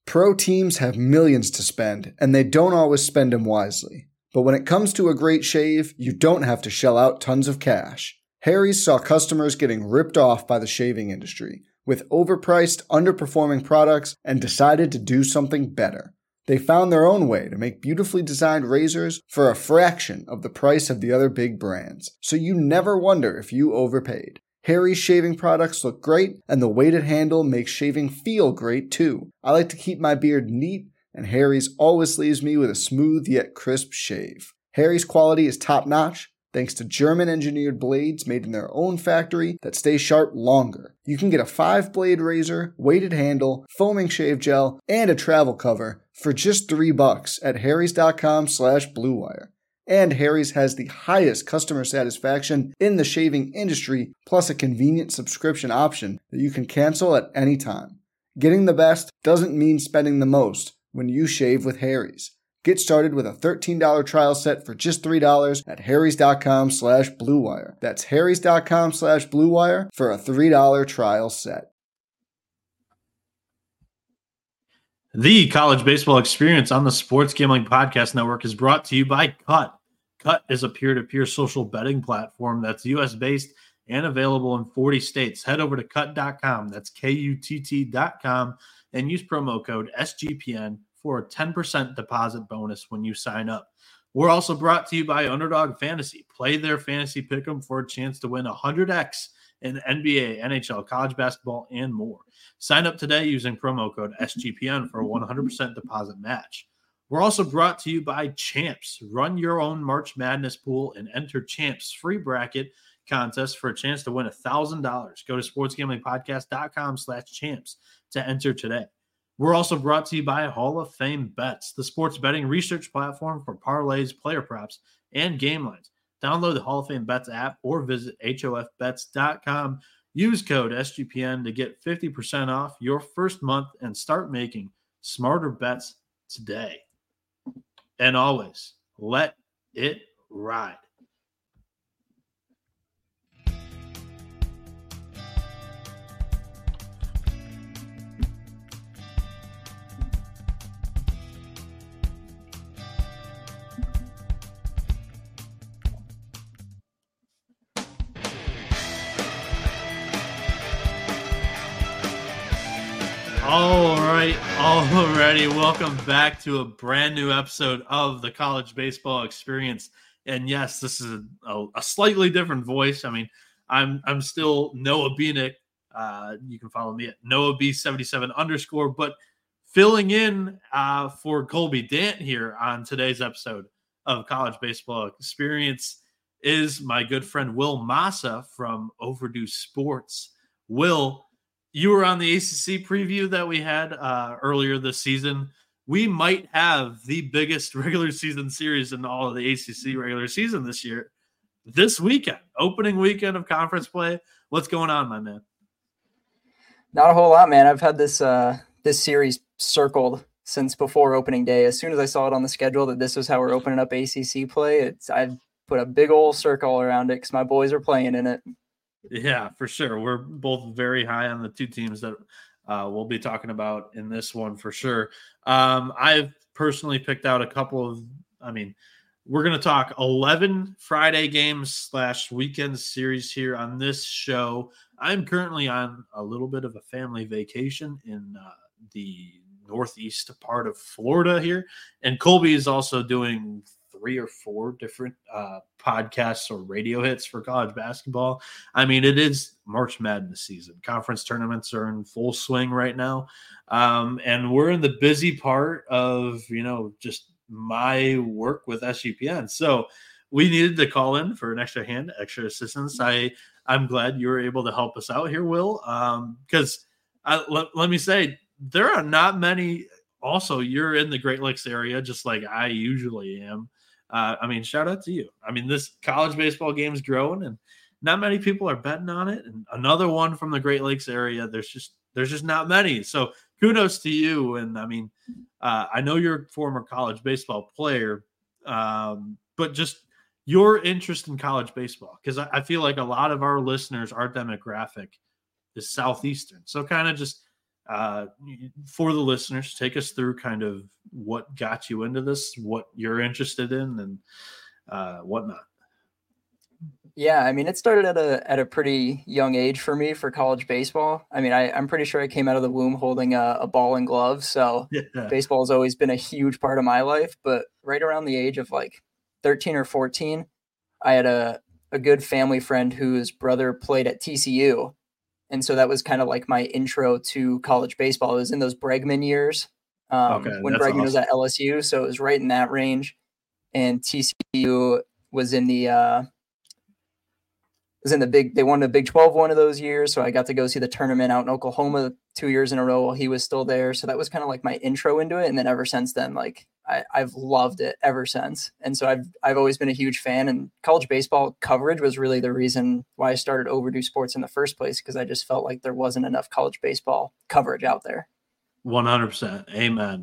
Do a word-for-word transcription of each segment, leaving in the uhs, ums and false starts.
Pro teams have millions to spend, and they don't always spend them wisely. But when it comes to a great shave, you don't have to shell out tons of cash. Harry's saw customers getting ripped off by the shaving industry with overpriced, underperforming products and decided to do something better. They found their own way to make beautifully designed razors for a fraction of the price of the other big brands, so you never wonder if you overpaid. Harry's shaving products look great, and the weighted handle makes shaving feel great too. I like to keep my beard neat, and Harry's always leaves me with a smooth yet crisp shave. Harry's quality is top-notch, thanks to German-engineered blades made in their own factory that stay sharp longer. You can get a five-blade razor, weighted handle, foaming shave gel, and a travel cover for just three bucks at harrys.com slash bluewire. And Harry's has the highest customer satisfaction in the shaving industry, plus a convenient subscription option that you can cancel at any time. Getting the best doesn't mean spending the most when you shave with Harry's. Get started with a thirteen dollars trial set for just three dollars at harrys.com slash bluewire. That's harrys.com slash bluewire for a three dollars trial set. The College Baseball Experience on the Sports Gambling Podcast Network is brought to you by Cut. Cut is a peer-to-peer social betting platform that's U S-based and available in forty states. Head over to cut dot com, that's K U T T dot com, and use promo code S G P N for a ten percent deposit bonus when you sign up. We're also brought to you by Underdog Fantasy. Play their fantasy pick'em for a chance to win one hundred x in N B A, N H L, college basketball, and more. Sign up today using promo code S G P N for a one hundred percent deposit match. We're also brought to you by Champs. Run your own March Madness pool and enter Champs free bracket contest for a chance to win one thousand dollars. Go to sportsgamblingpodcast.com slash champs to enter today. We're also brought to you by Hall of Fame Bets, the sports betting research platform for parlays, player props, and game lines. Download the Hall of Fame Bets app or visit H O F bets dot com. Use code S G P N to get fifty percent off your first month and start making smarter bets today. And always, let it ride. All right, alrighty. Welcome back to a brand new episode of the College Baseball Experience. And yes, this is a, a slightly different voice. I mean, I'm I'm still Noah Beanick. Uh, you can follow me at Noah B seventy-seven underscore. But filling in uh, for Colby Dant here on today's episode of College Baseball Experience is my good friend Will Massa from Overdue Sports. Will, you were on the A C C preview that we had uh, earlier this season. We might have the biggest regular season series in all of the A C C regular season this year. This weekend, opening weekend of conference play. What's going on, my man? Not a whole lot, man. I've had this uh, this series circled since before opening day. As soon as I saw it on the schedule that this was how we're opening up A C C play, it's I've put a big old circle around it because my boys are playing in it. Yeah, for sure. We're both very high on the two teams that uh, we'll be talking about in this one for sure. Um, I've personally picked out a couple of, I mean, we're going to talk eleven Friday games slash weekend series here on this show. I'm currently on a little bit of a family vacation in uh, the northeast part of Florida here. And Colby is also doing three or four different uh, podcasts or radio hits for college basketball. I mean, it is March Madness season. Conference tournaments are in full swing right now. Um, and we're in the busy part of, you know, just my work with S G P N. So we needed to call in for an extra hand, extra assistance. I, I'm glad you were able to help us out here, Will, um, because I, let, let me say, there are not many. Also, you're in the Great Lakes area, just like I usually am. Uh, I mean, shout out to you. I mean, this college baseball game is growing, and not many people are betting on it. And another one from the Great Lakes area, there's just there's just not many. So kudos to you. And I mean, uh, I know you're a former college baseball player, um, but just your interest in college baseball, because I, I feel like a lot of our listeners, our demographic is Southeastern. So kind of just uh, for the listeners, take us through kind of what got you into this, what you're interested in, and uh, whatnot. Yeah, I mean, it started at a at a pretty young age for me for college baseball. I mean, I, I'm pretty sure I came out of the womb holding a, a ball and gloves, so Yeah. baseball has always been a huge part of my life. But right around the age of like thirteen or fourteen, I had a, a good family friend whose brother played at T C U. And so that was kind of like my intro to college baseball. It was in those Bregman years um, Okay, when that's Bregman was awesome. at L S U. So it was right in that range. And T C U was in the uh, was in the big. They won the Big twelve one of those years. So I got to go see the tournament out in Oklahoma two years in a row while he was still there. So that was kind of like my intro into it. And then ever since then, like I, I've loved it ever since. And so I've I've always been a huge fan. And college baseball coverage was really the reason why I started Overdue Sports in the first place, because I just felt like there wasn't enough college baseball coverage out there. one hundred percent. Amen.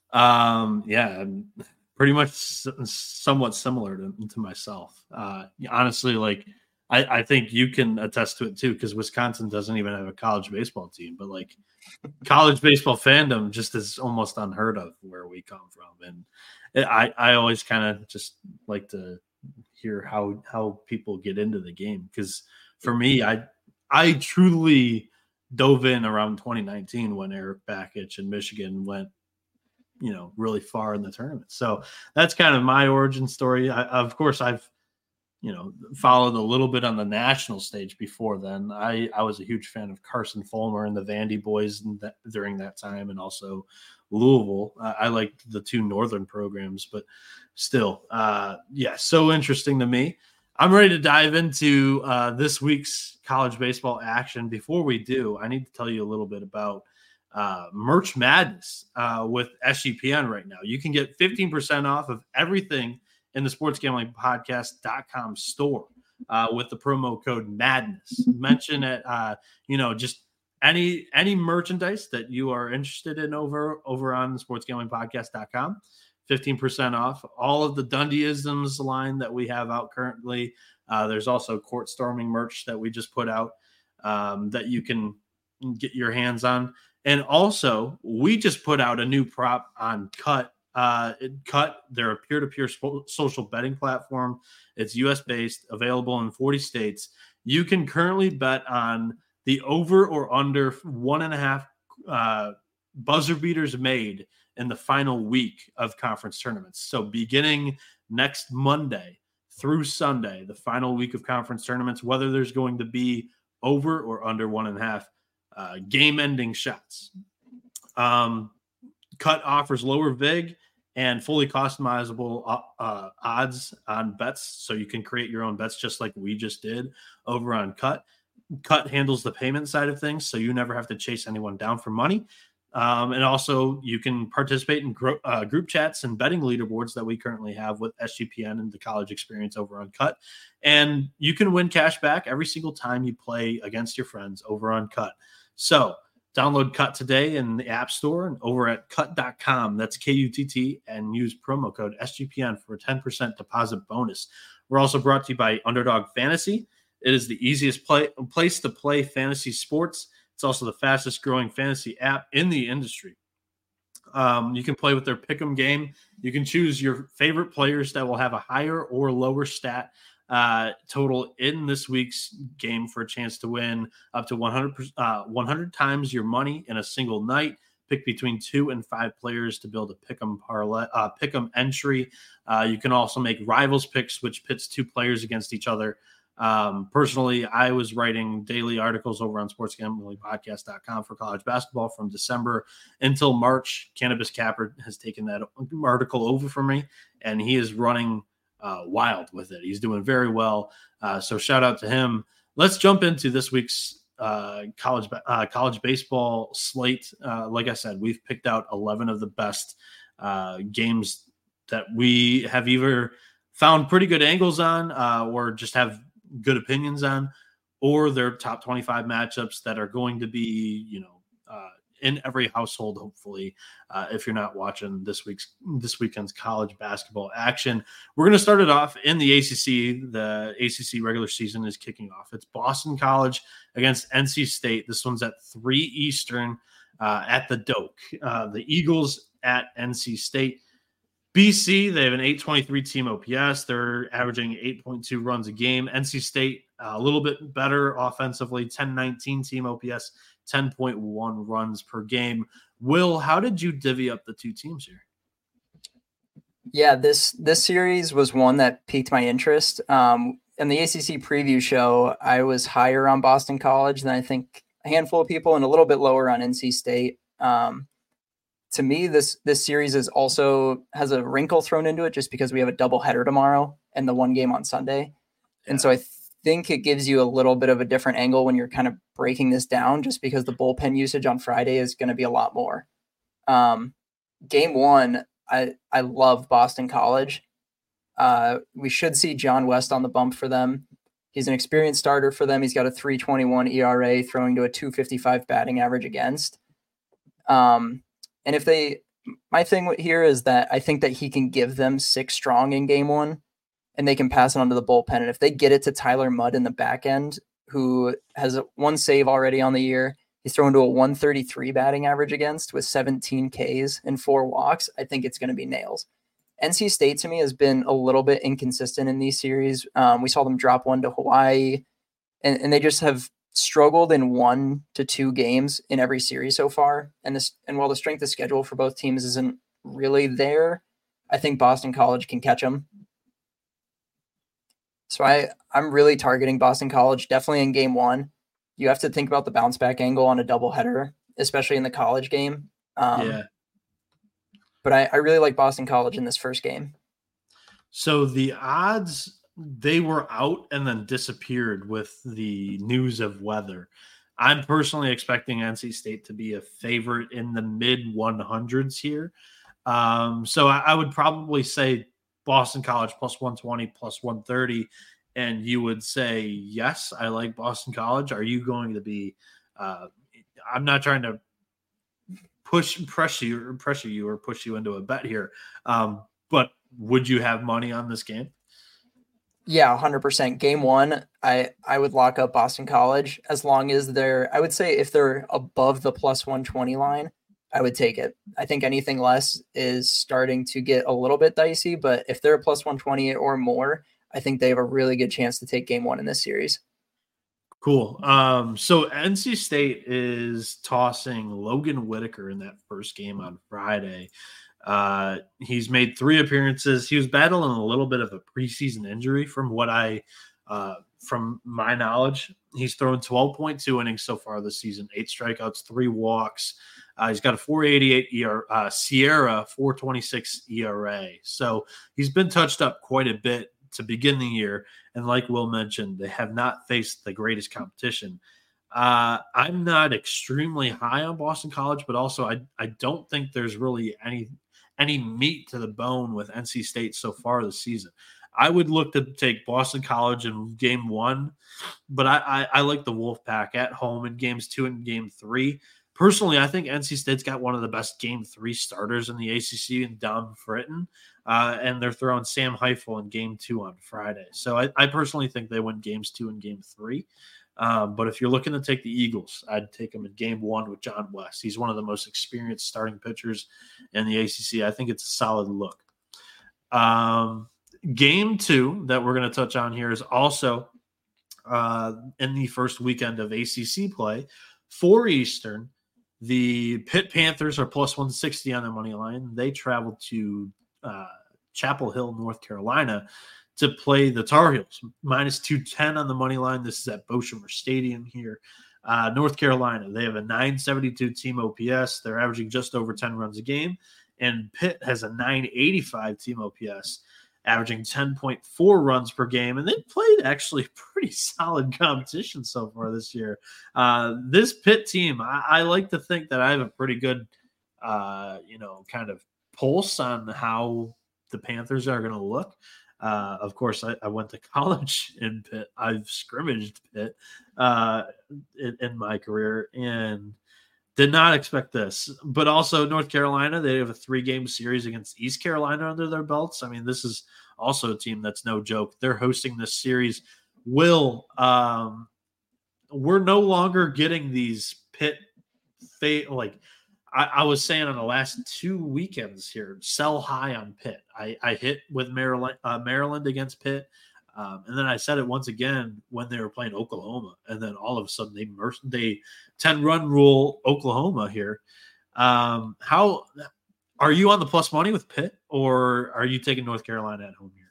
Um, yeah, I'm pretty much somewhat similar to, to myself. Uh, honestly, like I, I think you can attest to it too, because Wisconsin doesn't even have a college baseball team, but like college baseball fandom just is almost unheard of where we come from. And it, I, I always kind of just like to hear how, how people get into the game. Cause for me, I, I truly dove in around twenty nineteen when Eric Bakich and Michigan went, you know, really far in the tournament. So that's kind of my origin story. I, of course I've, you know, followed a little bit on the national stage before then. I, I was a huge fan of Carson Fulmer and the Vandy boys that, during that time, and also Louisville. Uh, I liked the two Northern programs, but still, uh, yeah, so interesting to me. I'm ready to dive into uh, this week's college baseball action. Before we do, I need to tell you a little bit about uh, Merch Madness uh, with S G P N right now. You can get fifteen percent off of everything in the sports gambling podcast dot com store uh, with the promo code Madness. Mention it, uh, you know, just any any merchandise that you are interested in over over on the sports gambling podcast dot com. fifteen percent off all of the Dundee-isms line that we have out currently. Uh, there's also court storming merch that we just put out um, that you can get your hands on. And also, we just put out a new prop on Cut. Uh, Cut, they're a peer-to-peer sp- social betting platform. It's U S based, available in forty states. You can currently bet on the over or under one and a half uh, buzzer beaters made in the final week of conference tournaments. So beginning next Monday through Sunday, the final week of conference tournaments, whether there's going to be over or under one and a half uh, game-ending shots. Um, Cut offers lower vig and fully customizable uh, uh, odds on bets, so you can create your own bets just like we just did over on Cut. Cut handles the payment side of things, so you never have to chase anyone down for money. Um, and also, you can participate in gro- uh, group chats and betting leaderboards that we currently have with S G P N and the college experience over on Cut. And you can win cash back every single time you play against your friends over on Cut. So download Cut today in the App Store and over at cut dot com. That's K U T T, and use promo code S G P N for a ten percent deposit bonus. We're also brought to you by Underdog Fantasy. It is the easiest play, place to play fantasy sports. It's also the fastest growing fantasy app in the industry. Um, you can play with their pick'em game. You can choose your favorite players that will have a higher or lower stat uh, total in this week's game for a chance to win up to one hundred, uh, one hundred times your money in a single night. Pick between two and five players to build a pick'em parlay, uh, pick'em entry. Uh, you can also make rivals picks, which pits two players against each other. Um, personally, I was writing daily articles over on sports gambling podcast dot com for college basketball from December until March. Cannabis Capper has taken that article over for me, and he is running uh, wild with it. He's doing very well. Uh, so shout out to him. Let's jump into this week's uh, college uh, college baseball slate. Uh, like I said, we've picked out eleven of the best uh, games that we have either found pretty good angles on uh, or just have good opinions on, or their top twenty-five matchups that are going to be, you know, uh, in every household, hopefully, uh, if you're not watching this week's, this weekend's college basketball action. We're going to start it off in the A C C. The A C C regular season is kicking off. It's Boston College against N C State. This one's at three Eastern. uh, at the Doak. Uh, the Eagles at N C State. B C, they have an eight twenty-three team O P S. They're averaging eight point two runs a game. N C State, uh, a little bit better offensively, ten nineteen team O P S, ten point one runs per game. Will, how did you divvy up the two teams here? Yeah, this this series was one that piqued my interest. Um, in the A C C preview show, I was higher on Boston College than I think a handful of people, and a little bit lower on N C State. Um, to me, this this series is also has a wrinkle thrown into it just because we have a doubleheader tomorrow and the one game on Sunday. Yeah. And so I think it gives you a little bit of a different angle when you're kind of breaking this down, just because the bullpen usage on Friday is going to be a lot more. Um, game one, I, I love Boston College. Uh, we should see John West on the bump for them. He's an experienced starter for them. He's got a three twenty-one E R A, throwing to a two fifty-five batting average against. Um, and if they, my thing here is that I think that he can give them six strong in game one, and they can pass it on to the bullpen. And if they get it to Tyler Mudd in the back end, who has one save already on the year, he's thrown to a one thirty-three batting average against with seventeen Ks and four walks, I think it's going to be nails. N C State, to me, has been a little bit inconsistent in these series. Um, we saw them drop one to Hawaii, and, and they just have struggled in one to two games in every series so far. And this, and while the strength of schedule for both teams isn't really there, I think Boston College can catch them. So I, I'm really targeting Boston College, definitely in game one. You have to think about the bounce back angle on a doubleheader, especially in the college game. Um, yeah. But I, I really like Boston College in this first game. So the odds, they were out and then disappeared with the news of weather. I'm personally expecting N C State to be a favorite in the mid one hundreds here. Um, so I, I would probably say Boston College plus one twenty, plus one thirty. And you would say, yes, I like Boston College. Are you going to be, uh, I'm not trying to push, pressure you, pressure you or push you into a bet here. Um, but would you have money on this game? Yeah, one hundred percent. Game one, I, I would lock up Boston College as long as they're, I would say if they're above the plus one twenty line, I would take it. I think anything less is starting to get a little bit dicey, but if they're a plus one twenty or more, I think they have a really good chance to take game one in this series. Cool. Um, so N C State is tossing Logan Whitaker in that first game on Friday. Uh, he's made three appearances. He was battling a little bit of a preseason injury from what I, uh, from my knowledge. He's thrown twelve point two innings so far this season, eight strikeouts, three walks. Uh, he's got a four eighty-eight E R A, uh, Sierra four twenty-six E R A. So he's been touched up quite a bit to begin the year. And like Will mentioned, they have not faced the greatest competition. Uh, I'm not extremely high on Boston College, but also I, I don't think there's really any any meat to the bone with N C State so far this season. I would look to take Boston College in game one, but I, I, I like the Wolfpack at home in games two and game three. Personally, I think N C State's got one of the best game three starters in the A C C in Dom Fritton, uh, and they're throwing Sam Heifel in game two on Friday. So I, I personally think they win games two and game three. Um, but if you're looking to take the Eagles, I'd take them in game one with John West. He's one of the most experienced starting pitchers in the A C C. I think it's a solid look. Um, game two that we're going to touch on here is also uh, in the first weekend of A C C play. four Eastern, the Pitt Panthers are plus one sixty on the money line. They travel to uh, Chapel Hill, North Carolina, to play the Tar Heels, minus two ten on the money line. This is at Boshamer Stadium here. Uh, North Carolina, they have a nine seventy-two team O P S. They're averaging just over ten runs a game. And Pitt has a nine eighty-five team O P S, averaging ten point four runs per game. And they played actually pretty solid competition so far this year. Uh, this Pitt team, I, I like to think that I have a pretty good, uh, you know, kind of pulse on how the Panthers are going to look. Uh, of course, I, I went to college in Pitt. I've scrimmaged Pitt uh, in, in my career and did not expect this. But also North Carolina, they have a three-game series against East Carolina under their belts. I mean, this is also a team that's no joke. They're hosting this series. Will, um, we're no longer getting these Pitt fa- like I, I was saying on the last two weekends here, sell high on Pitt. I, I hit with Maryland, uh, Maryland against Pitt. Um, and then I said it once again when they were playing Oklahoma. And then all of a sudden they mer- they ten run rule Oklahoma here. Um, how are you on the plus money with Pitt, or are you taking North Carolina at home here?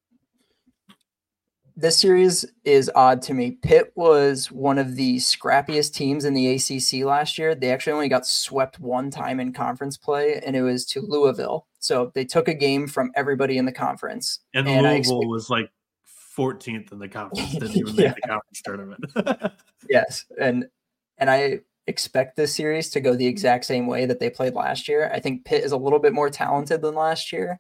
This series is odd to me. Pitt was one of the scrappiest teams in the A C C last year. They actually only got swept one time in conference play, and it was to Louisville. So they took a game from everybody in the conference. And, and Louisville expect- was like fourteenth in the conference, didn't even yeah. make the conference tournament. Yes, and and I expect this series to go the exact same way that they played last year. I think Pitt is a little bit more talented than last year.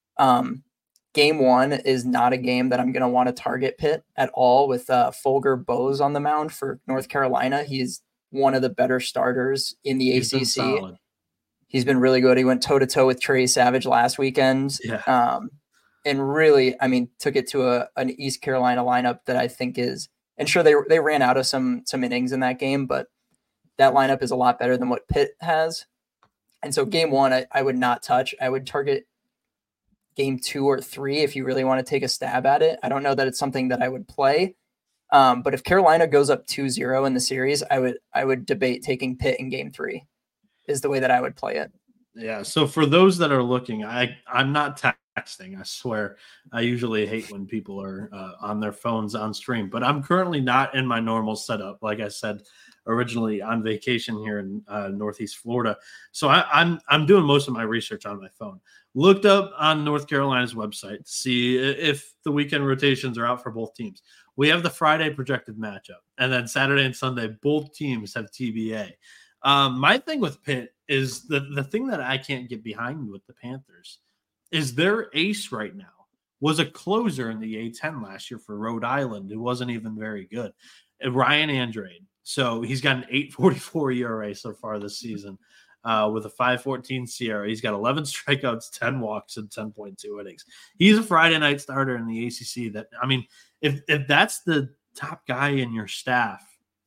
Um, Game one is not a game that I'm going to want to target Pitt at all with uh, Folger Bowes on the mound for North Carolina. He's one of the better starters in the He's A C C. Been He's been really good. He went toe-to-toe with Trey Savage last weekend. Yeah. Um, and really, I mean, took it to a an East Carolina lineup that I think is – and sure, they they ran out of some some innings in that game, but that lineup is a lot better than what Pitt has. And so game one, I, I would not touch. I would target – game two or three if you really want to take a stab at it. I don't know that it's something that I would play. Um, but if Carolina goes up two zero in the series, I would I would debate taking Pitt in game three is the way that I would play it. Yeah. So for those that are looking, I, I'm not texting. I swear. I usually hate when people are uh, on their phones on stream, but I'm currently not in my normal setup. Like I said, originally on vacation here in uh, Northeast Florida. So I, I'm I'm doing most of my research on my phone. Looked up on North Carolina's website to see if the weekend rotations are out for both teams. We have the Friday projected matchup, and then Saturday and Sunday, both teams have T B A. Um, my thing with Pitt is the, the thing that I can't get behind with the Panthers is their ace right now was a closer in the A ten last year for Rhode Island. It wasn't even very good. Ryan Andrade. So he's got an eight forty-four E R A so far this season. Uh, with a five fourteen C R A. He's got eleven strikeouts, ten walks, and ten point two innings. He's a Friday night starter in the A C C. That I mean, if if that's the top guy in your staff,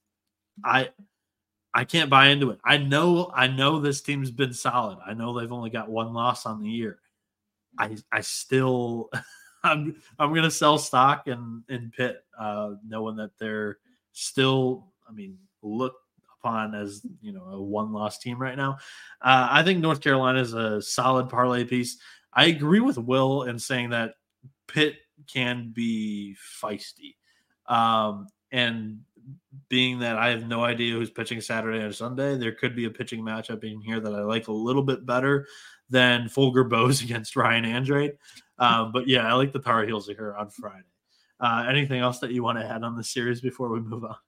I I can't buy into it. I know I know this team's been solid. I know they've only got one loss on the year. I I still I'm I'm gonna sell stock in in Pitt, uh, knowing that they're still. I mean, look. upon as you know a one-loss team right now. Uh, I think North Carolina is a solid parlay piece. I agree with Will in saying that Pitt can be feisty. Um, and being that I have no idea who's pitching Saturday or Sunday, there could be a pitching matchup in here that I like a little bit better than Folger Bowes against Ryan Andrade. Um, but yeah, I like the Tar Heels here on Friday. Uh, anything else that you want to add on the series before we move on?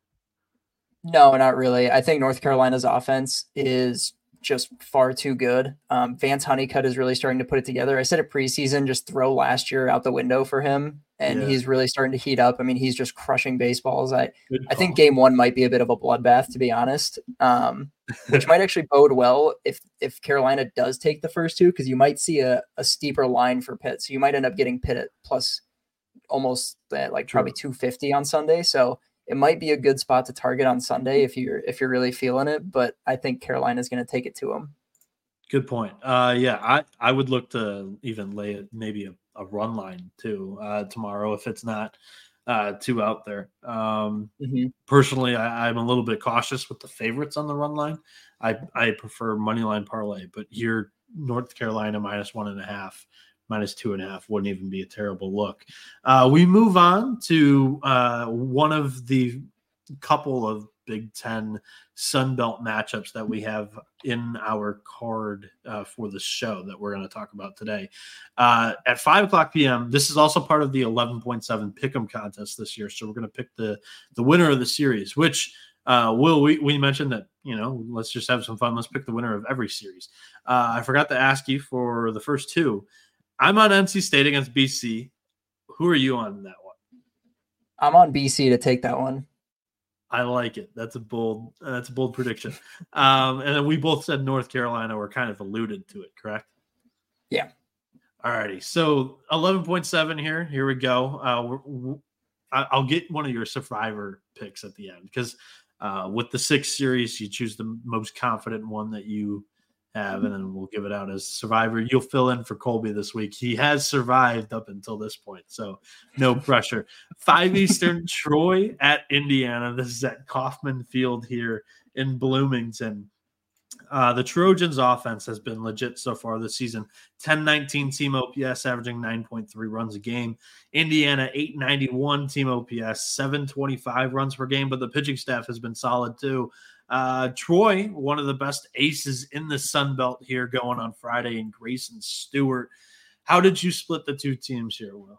No, not really. I think North Carolina's offense is just far too good. Um, Vance Honeycutt is really starting to put it together. I said it preseason, just throw last year out the window for him, and yeah. he's really starting to heat up. I mean, he's just crushing baseballs. I I think game one might be a bit of a bloodbath, to be honest, um, which might actually bode well if if Carolina does take the first two, because you might see a, a steeper line for Pitt. So you might end up getting Pitt at plus almost at like True. probably two fifty on Sunday. So it might be a good spot to target on Sunday if you're if you're really feeling it, but I think Carolina's going to take it to them. Good point. Uh, yeah, I, I would look to even lay it maybe a, a run line too uh, tomorrow if it's not uh, too out there. Um, mm-hmm. Personally, I, I'm a little bit cautious with the favorites on the run line. I I prefer money line parlay, but here North Carolina minus one and a half. Minus two and a half wouldn't even be a terrible look. Uh, we move on to uh, one of the couple of Big Ten Sun Belt matchups that we have in our card uh, for the show that we're going to talk about today. Uh, at five o'clock p.m., this is also part of the eleven point seven Pick'em contest this year. So we're going to pick the, the winner of the series, which uh, Will, we, we mentioned that, you know, let's just have some fun. Let's pick the winner of every series. Uh, I forgot to ask you for the first two. I'm on N C State against B C. Who are you on in that one? I'm on B C to take that one. I like it. That's a bold. Uh, that's a bold prediction. Um, and then we both said North Carolina. We're kind of alluded to it, correct? Yeah. All righty. So eleven point seven here. Here we go. Uh, we're, we're, I'll get one of your survivor picks at the end because Uh, with the six series, you choose the most confident one that you have, and then we'll give it out as survivor. You'll fill in for Colby this week. He has survived up until this point, so no pressure. Five Eastern, Troy at Indiana. This is at Kauffman Field here in Bloomington. Uh, the Trojans' offense has been legit so far this season. ten nineteen team O P S, averaging nine point three runs a game. Indiana, eight ninety-one team O P S, seven twenty-five runs per game, but the pitching staff has been solid too. Uh, Troy, one of the best aces in the Sun Belt here, going on Friday, and Grayson Stewart. How did you split the two teams here, Will?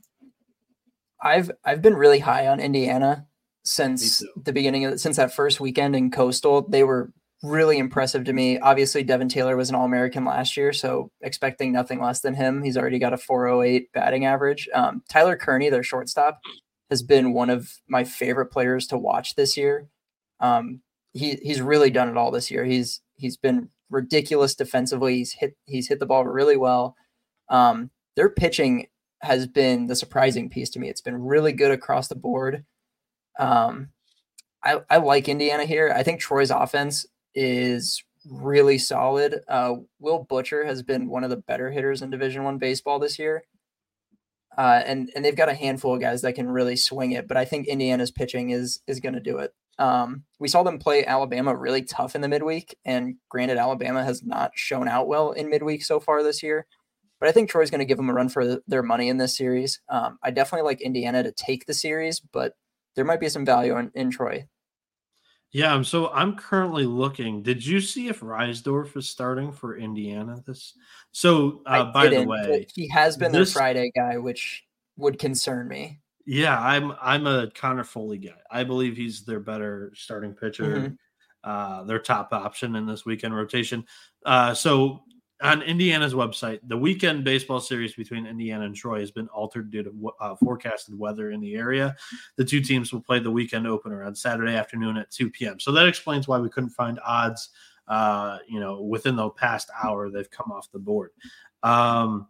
I've I've been really high on Indiana since the beginning of since that first weekend in Coastal. They were really impressive to me. Obviously, Devin Taylor was an All-American last year, so expecting nothing less than him. He's already got a four oh eight batting average. Um, Tyler Kearney, their shortstop, has been one of my favorite players to watch this year. Um, he he's really done it all this year. He's he's been ridiculous defensively. He's hit he's hit the ball really well. Um, their pitching has been the surprising piece to me. It's been really good across the board. Um, I, I like Indiana here. I think Troy's offense is really solid. Uh, Will Butcher has been one of the better hitters in Division One baseball this year. Uh, and, and they've got a handful of guys that can really swing it, but I think Indiana's pitching is, is going to do it. Um, we saw them play Alabama really tough in the midweek, and granted, Alabama has not shown out well in midweek so far this year, but I think Troy's going to give them a run for their money in this series. Um, I definitely like Indiana to take the series, but there might be some value in, in Troy. Yeah, so I'm currently looking. Did you see if Reisdorf is starting for Indiana? This so uh, by the way, he has been this, their Friday guy, which would concern me. Yeah, I'm I'm a Connor Foley guy. I believe he's their better starting pitcher, mm-hmm. uh, their top option in this weekend rotation. Uh, so on Indiana's website, the weekend baseball series between Indiana and Troy has been altered due to uh, forecasted weather in the area. The two teams will play the weekend opener on Saturday afternoon at two p.m. So that explains why we couldn't find odds, uh, you know, within the past hour. They've come off the board. Um,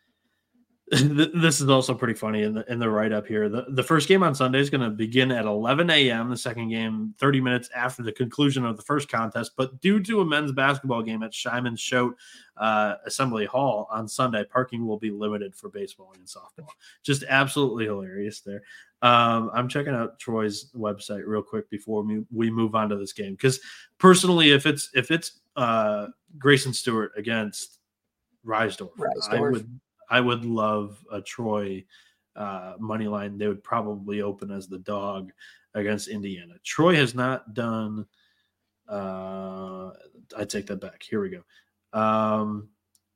this is also pretty funny in the in the write-up here. The, the first game on Sunday is going to begin at eleven a.m. The second game, thirty minutes after the conclusion of the first contest. But due to a men's basketball game at Shyman Schote uh, Assembly Hall on Sunday, parking will be limited for baseball and softball. Just absolutely hilarious there. Um, I'm checking out Troy's website real quick before we, we move on to this game, because personally, if it's if it's uh, Grayson Stewart against Reisdorf, Reisdorf. I would. I would love a Troy uh, money line. They would probably open as the dog against Indiana. Troy has not done uh, – I take that back. Here we go. Um,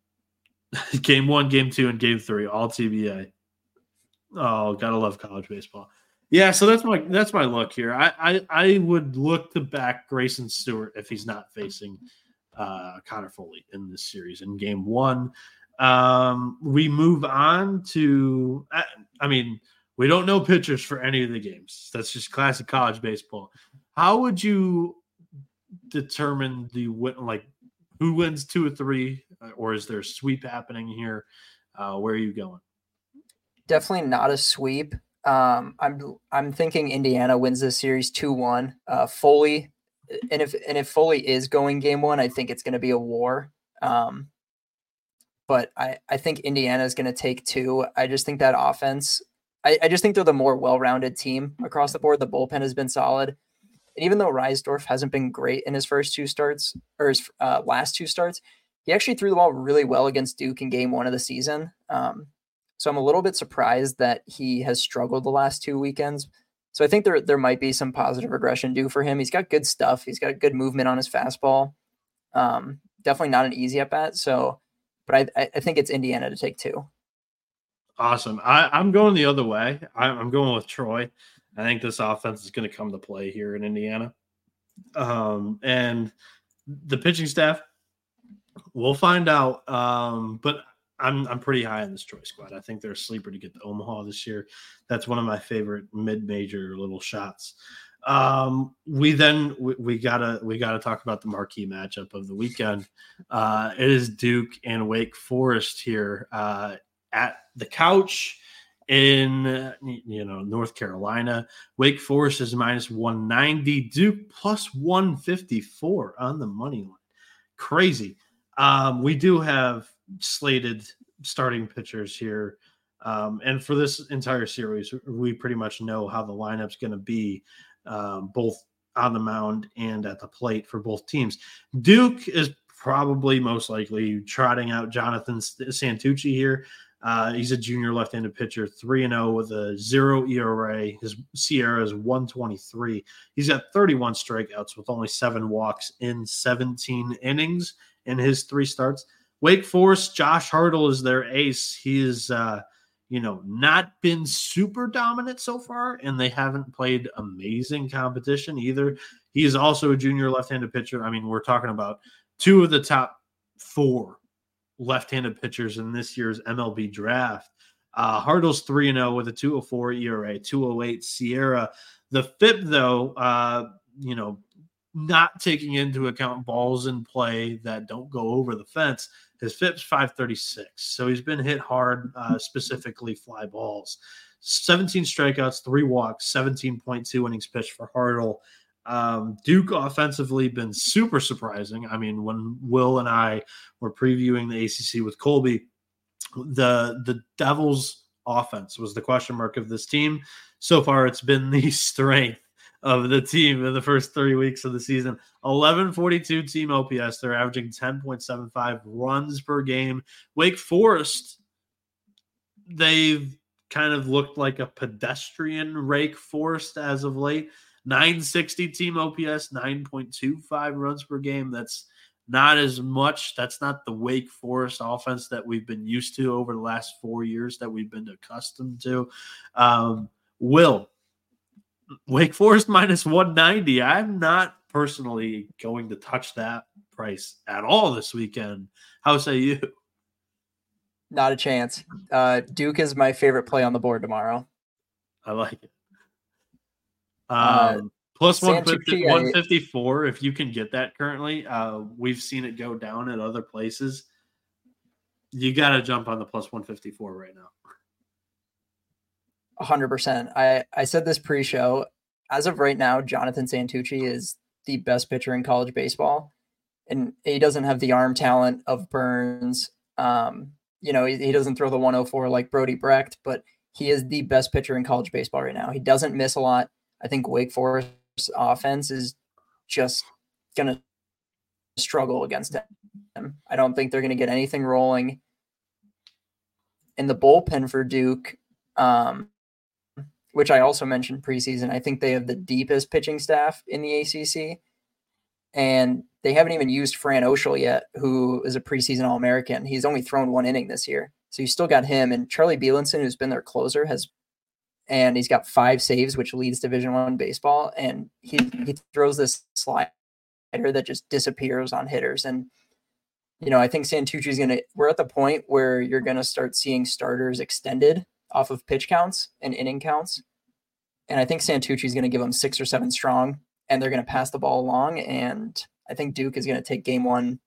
game one, game two, and game three, all T B A. Oh, gotta love college baseball. Yeah, so that's my that's my look here. I, I, I would look to back Grayson Stewart if he's not facing uh, Connor Foley in this series in game one. Um, we move on to, I, I mean, we don't know pitchers for any of the games. That's just classic college baseball. How would you determine the win, like who wins two or three, or is there a sweep happening here? Uh, where are you going? Definitely not a sweep. Um, I'm, I'm thinking Indiana wins this series two one. Uh, Foley, and if, and if Foley is going game one, I think it's going to be a war. Um, But I, I think Indiana is going to take two. I just think that offense, I, I just think they're the more well-rounded team across the board. The bullpen has been solid. And even though Reisdorf hasn't been great in his first two starts, or his uh, last two starts, he actually threw the ball really well against Duke in game one of the season. Um, so I'm a little bit surprised that he has struggled the last two weekends. So I think there, there might be some positive regression due for him. He's got good stuff. He's got good movement on his fastball. Um, definitely not an easy at-bat. So... But I, I think it's Indiana to take two. Awesome. I, I'm going the other way. I'm, I'm going with Troy. I think this offense is going to come to play here in Indiana. Um, and the pitching staff, we'll find out. Um, but I'm I'm pretty high on this Troy squad. I think they're a sleeper to get to Omaha this year. That's one of my favorite mid-major little shots. Um, we then we, we gotta we gotta talk about the marquee matchup of the weekend. Uh, it is Duke and Wake Forest here uh, at the Couch In, uh, you know, North Carolina, Wake Forest is minus one ninety, Duke plus one fifty-four on the money line. Crazy. Um, we do have slated starting pitchers here. Um, and for this entire series, we pretty much know how the lineup's going to be, um, both on the mound and at the plate for both teams. Duke is probably most likely trotting out Jonathan Santucci here. Uh, he's a junior left-handed pitcher, three and oh with a zero E R A. His Sierra is one twenty-three. He's got thirty-one strikeouts with only seven walks in seventeen innings in his three starts. Wake Forest, Josh Hartle is their ace. He is, uh, you know, not been super dominant so far, and they haven't played amazing competition either. He is also a junior left-handed pitcher. I mean, we're talking about two of the top four left-handed pitchers in this year's M L B draft. Uh, Hartle's three and oh with a two oh four E R A, two oh eight Sierra. The F I P, though, uh, you know, not taking into account balls in play that don't go over the fence, his F I P's five thirty-six. So he's been hit hard, uh, specifically fly balls. seventeen strikeouts, three walks, seventeen point two innings pitched for Hartle. Um, Duke offensively been super surprising. I mean, when Will and I were previewing the A C C with Colby, the the Devils offense was the question mark of this team. So far, it's been the strength of the team in the first three weeks of the season. eleven forty-two team O P S. They're averaging ten point seven five runs per game. Wake Forest, they've kind of looked like a pedestrian Wake Forest as of late. nine sixty team O P S, nine point two five runs per game. That's not as much. That's not the Wake Forest offense that we've been used to over the last four years that we've been accustomed to. Um, Will, Wake Forest minus one ninety. I'm not personally going to touch that price at all this weekend. How say you? Not a chance. Uh, Duke is my favorite play on the board tomorrow. I like it. Um, uh, plus one fifty, one fifty-four, if you can get that currently. Uh, we've seen it go down at other places. You got to jump on the plus one fifty-four right now. one hundred percent. I, I said this pre-show. As of right now, Jonathan Santucci is the best pitcher in college baseball. And he doesn't have the arm talent of Burns. Um, you know, he, he doesn't throw the one oh four like Brody Brecht, but he is the best pitcher in college baseball right now. He doesn't miss a lot. I think Wake Forest's offense is just going to struggle against him. I don't think they're going to get anything rolling. In the bullpen for Duke, um, which I also mentioned preseason, I think they have the deepest pitching staff in the A C C. And they haven't even used Fran Oshel yet, who is a preseason All-American. He's only thrown one inning this year. So you still got him. And Charlie Bielenson, who's been their closer, has and he's got five saves, which leads Division One baseball. And he, he throws this slider that just disappears on hitters. And, you know, I think Santucci's going to, we're at the point where you're going to start seeing starters extended off of pitch counts and inning counts. And I think Santucci's going to give them six or seven strong, and they're going to pass the ball along. And I think Duke is going to take game one.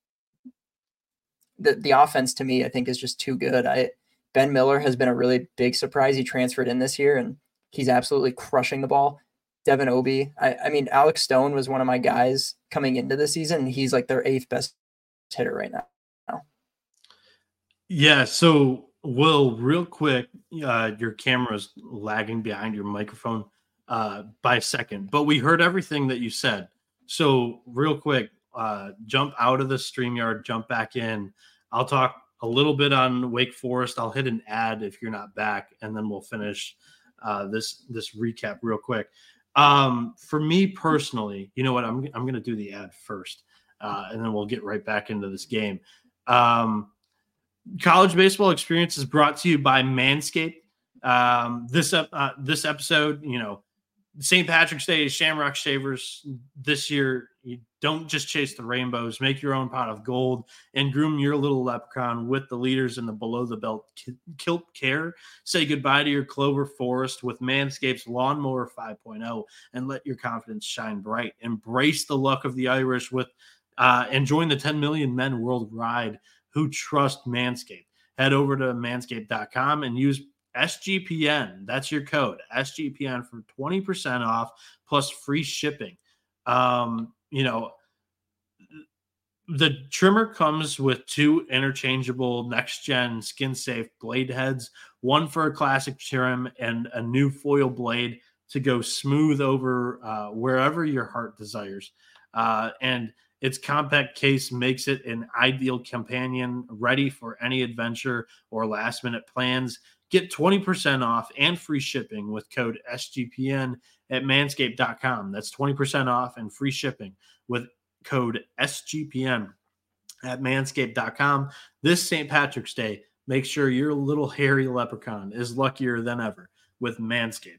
The, the offense to me, I think, is just too good. I, Ben Miller has been a really big surprise. He transferred in this year, and he's absolutely crushing the ball. Devin Obi. I, I mean, Alex Stone was one of my guys coming into the season, and he's like their eighth best hitter right now. Yeah, so, Will, real quick, uh, your camera's lagging behind your microphone uh, by a second, but we heard everything that you said. So, real quick, uh, jump out of the StreamYard, jump back in. I'll talk a little bit on Wake Forest. I'll hit an ad if you're not back, and then we'll finish uh, this this recap real quick. Um, for me personally, you know what? I'm I'm going to do the ad first, uh, and then we'll get right back into this game. Um, College Baseball Experience is brought to you by Manscaped. Um, this uh, this episode, you know, Saint Patrick's Day, Shamrock Shavers this year. You don't just chase the rainbows. Make your own pot of gold and groom your little leprechaun with the leaders in the below-the-belt kilt care. Say goodbye to your Clover Forest with Manscaped's Lawnmower five point oh and let your confidence shine bright. Embrace the luck of the Irish with uh, and join the ten million men worldwide who trust Manscaped. Head over to manscaped dot com and use S G P N. That's your code, S G P N, for twenty percent off plus free shipping. Um, you know, the trimmer comes with two interchangeable next-gen skin-safe blade heads, one for a classic trim and a new foil blade to go smooth over uh, wherever your heart desires. Uh, and its compact case makes it an ideal companion ready for any adventure or last-minute plans. Get twenty percent off and free shipping with code S G P N at manscaped dot com. That's twenty percent off and free shipping with code S G P N at manscaped dot com. This Saint Patrick's Day, make sure your little hairy leprechaun is luckier than ever with Manscaped.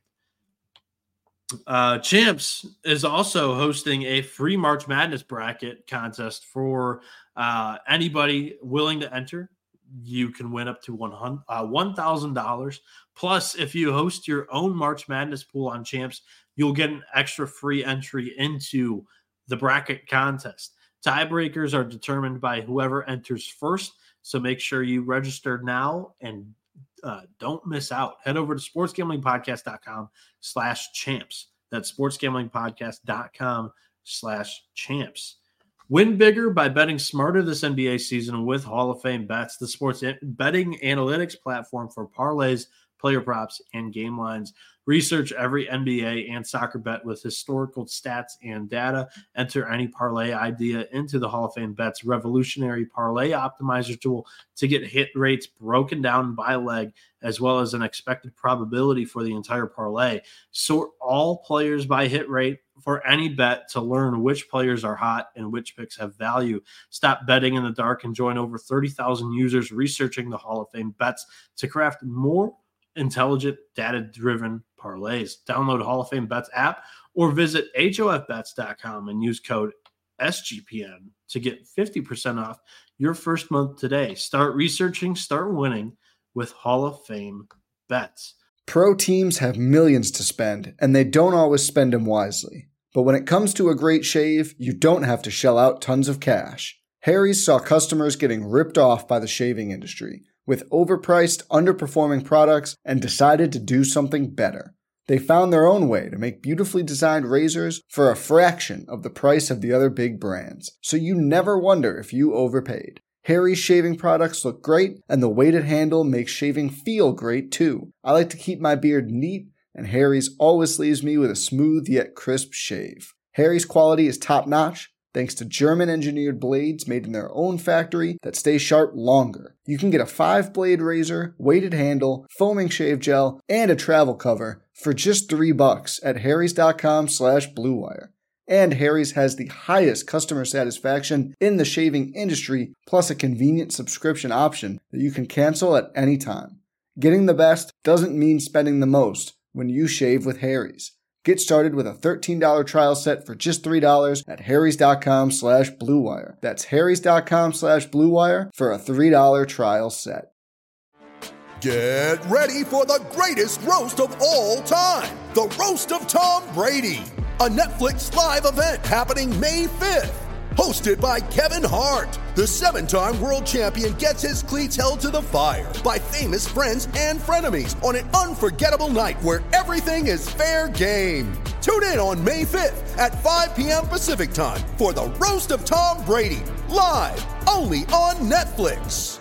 Uh, Champs is also hosting a free March Madness bracket contest for uh, anybody willing to enter. You can win up to one thousand dollars. Plus, if you host your own March Madness pool on Champs, you'll get an extra free entry into the bracket contest. Tiebreakers are determined by whoever enters first, so make sure you register now and uh, don't miss out. Head over to sportsgamblingpodcast.com slash champs. That's sportsgamblingpodcast.com slash champs. Win bigger by betting smarter this N B A season with Hall of Fame Bets, the sports betting analytics platform for parlays, player props, and game lines. Research every N B A and soccer bet with historical stats and data. Enter any parlay idea into the Hall of Fame Bets revolutionary parlay optimizer tool to get hit rates broken down by leg, as well as an expected probability for the entire parlay. Sort all players by hit rate for any bet to learn which players are hot and which picks have value. Stop betting in the dark and join over thirty thousand users researching the Hall of Fame Bets to craft more intelligent, data-driven parlays. Download Hall of Fame Bets app or visit H O F bets dot com and use code S G P N to get fifty percent off your first month today. Start researching, start winning with Hall of Fame Bets. Pro teams have millions to spend, and they don't always spend them wisely. But when it comes to a great shave, you don't have to shell out tons of cash. Harry's saw customers getting ripped off by the shaving industry with overpriced, underperforming products and decided to do something better. They found their own way to make beautifully designed razors for a fraction of the price of the other big brands, so you never wonder if you overpaid. Harry's shaving products look great, and the weighted handle makes shaving feel great too. I like to keep my beard neat, and Harry's always leaves me with a smooth yet crisp shave. Harry's quality is top-notch, thanks to German-engineered blades made in their own factory that stay sharp longer. You can get a five-blade razor, weighted handle, foaming shave gel, and a travel cover for just three bucks at harrys.com slash bluewire. And Harry's has the highest customer satisfaction in the shaving industry, plus a convenient subscription option that you can cancel at any time. Getting the best doesn't mean spending the most when you shave with Harry's. Get started with a thirteen dollars trial set for just three dollars at harrys.com slash bluewire. That's harrys.com slash bluewire for a three dollars trial set. Get ready for the greatest roast of all time, the Roast of Tom Brady, a Netflix live event happening May fifth. Hosted by Kevin Hart, the seven-time world champion gets his cleats held to the fire by famous friends and frenemies on an unforgettable night where everything is fair game. Tune in on May fifth at five p.m. Pacific time for the Roast of Tom Brady, live only on Netflix.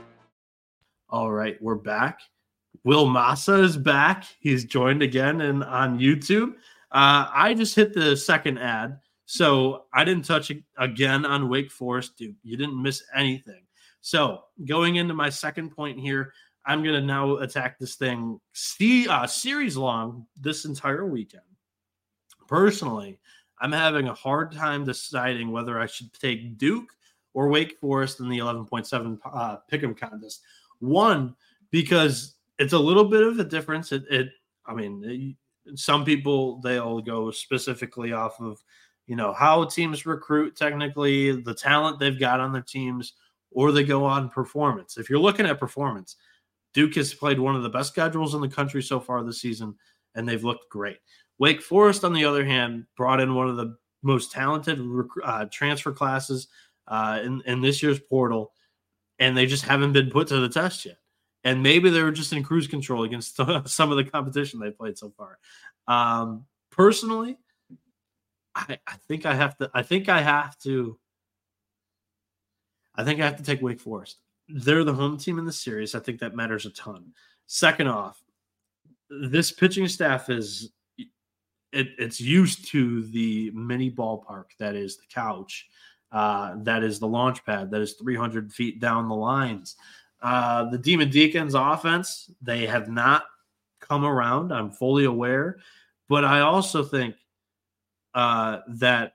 All right, we're back. Will Massa is back. He's joined again and on YouTube. Uh, I just hit the second ad. So I didn't touch again on Wake Forest, dude. You didn't miss anything. So going into my second point here, I'm going to now attack this thing see, uh, series long this entire weekend. Personally, I'm having a hard time deciding whether I should take Duke or Wake Forest in the eleven point seven uh, pick'em contest. One, because it's a little bit of a difference. It, it I mean, it, some people, they'll go specifically off of, you know, how teams recruit technically, the talent they've got on their teams, or they go on performance. If you're looking at performance, Duke has played one of the best schedules in the country so far this season, and they've looked great. Wake Forest, on the other hand, brought in one of the most talented uh, transfer classes uh, in, in this year's portal, and they just haven't been put to the test yet. And maybe they were just in cruise control against some of the competition they played so far. Um, personally, I, I think I have to. I think I have to. I think I have to take Wake Forest. They're the home team in the series. I think that matters a ton. Second off, this pitching staff is it, it's used to the mini ballpark that is the couch, uh, that is the launch pad, that is three hundred feet down the lines. Uh, the Demon Deacons offense, they have not come around. I'm fully aware. But I also think uh, that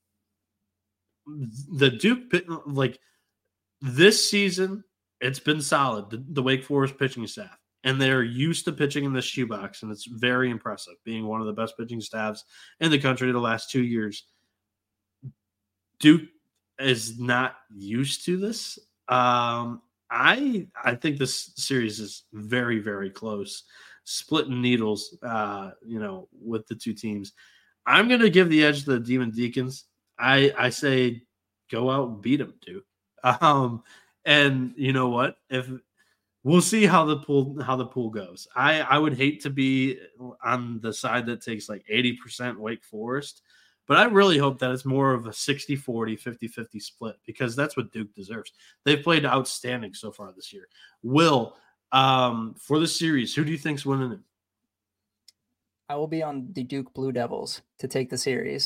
the Duke, like this season, it's been solid, the, the Wake Forest pitching staff. And they're used to pitching in this shoebox, and it's very impressive, being one of the best pitching staffs in the country the last two years. Duke is not used to this. Um, I I think this series is very, very close. Splitting needles, uh, you know, with the two teams. I'm going to give the edge to the Demon Deacons. I, I say go out and beat them, Duke. Um, and you know what? If we'll see how the pool how the pool goes. I, I would hate to be on the side that takes like eighty percent Wake Forest, but I really hope that it's more of a sixty forty, fifty-fifty split, because that's what Duke deserves. They've played outstanding so far this year. Will, um, for the series, who do you think's winning it? I will be on the Duke Blue Devils to take the series.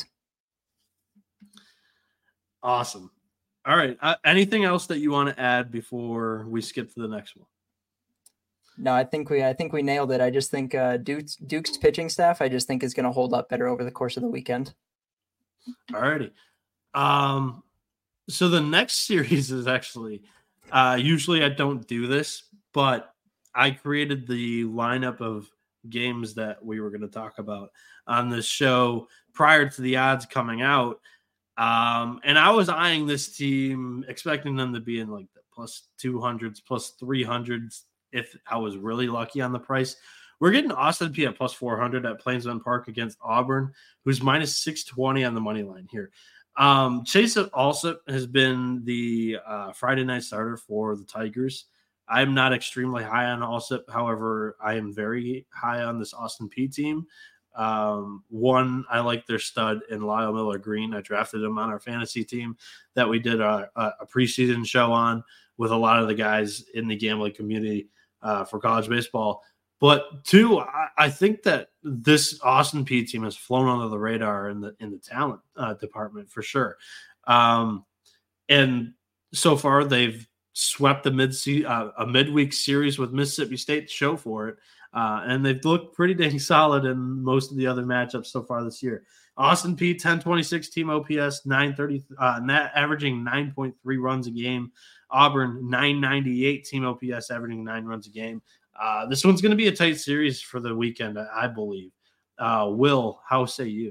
Awesome. All right. Uh, anything else that you want to add before we skip to the next one? No, I think we I think we nailed it. I just think uh, Duke's Duke's pitching staff, I just think is going to hold up better over the course of the weekend. All righty. Um, so the next series is actually uh, usually I don't do this, but I created the lineup of games that we were going to talk about on this show prior to the odds coming out. Um, and I was eyeing this team, expecting them to be in like the plus two hundreds, plus three hundreds. If I was really lucky on the price, we're getting Austin Peay at plus four hundred at Plainsman Park against Auburn, who's minus six twenty on the money line here. Um, Chase Alsop has been the uh, Friday night starter for the Tigers. I'm not extremely high on Alsop. However, I am very high on this Austin Peay team. Um, one, I like their stud in Lyle Miller Green. I drafted him on our fantasy team that we did a, a preseason show on with a lot of the guys in the gambling community uh, for college baseball. But two, I, I think that this Austin Peay team has flown under the radar in the in the talent uh, department for sure. Um, and so far, they've swept the mid uh, a midweek series with Mississippi State to show for it. Uh, and they've looked pretty dang solid in most of the other matchups so far this year. Austin Peay, ten twenty-six team O P S, nine thirty, uh, net averaging nine point three runs a game. Auburn, nine ninety-eight team O P S, averaging nine runs a game. Uh, this one's going to be a tight series for the weekend, I believe. Uh, Will, how say you?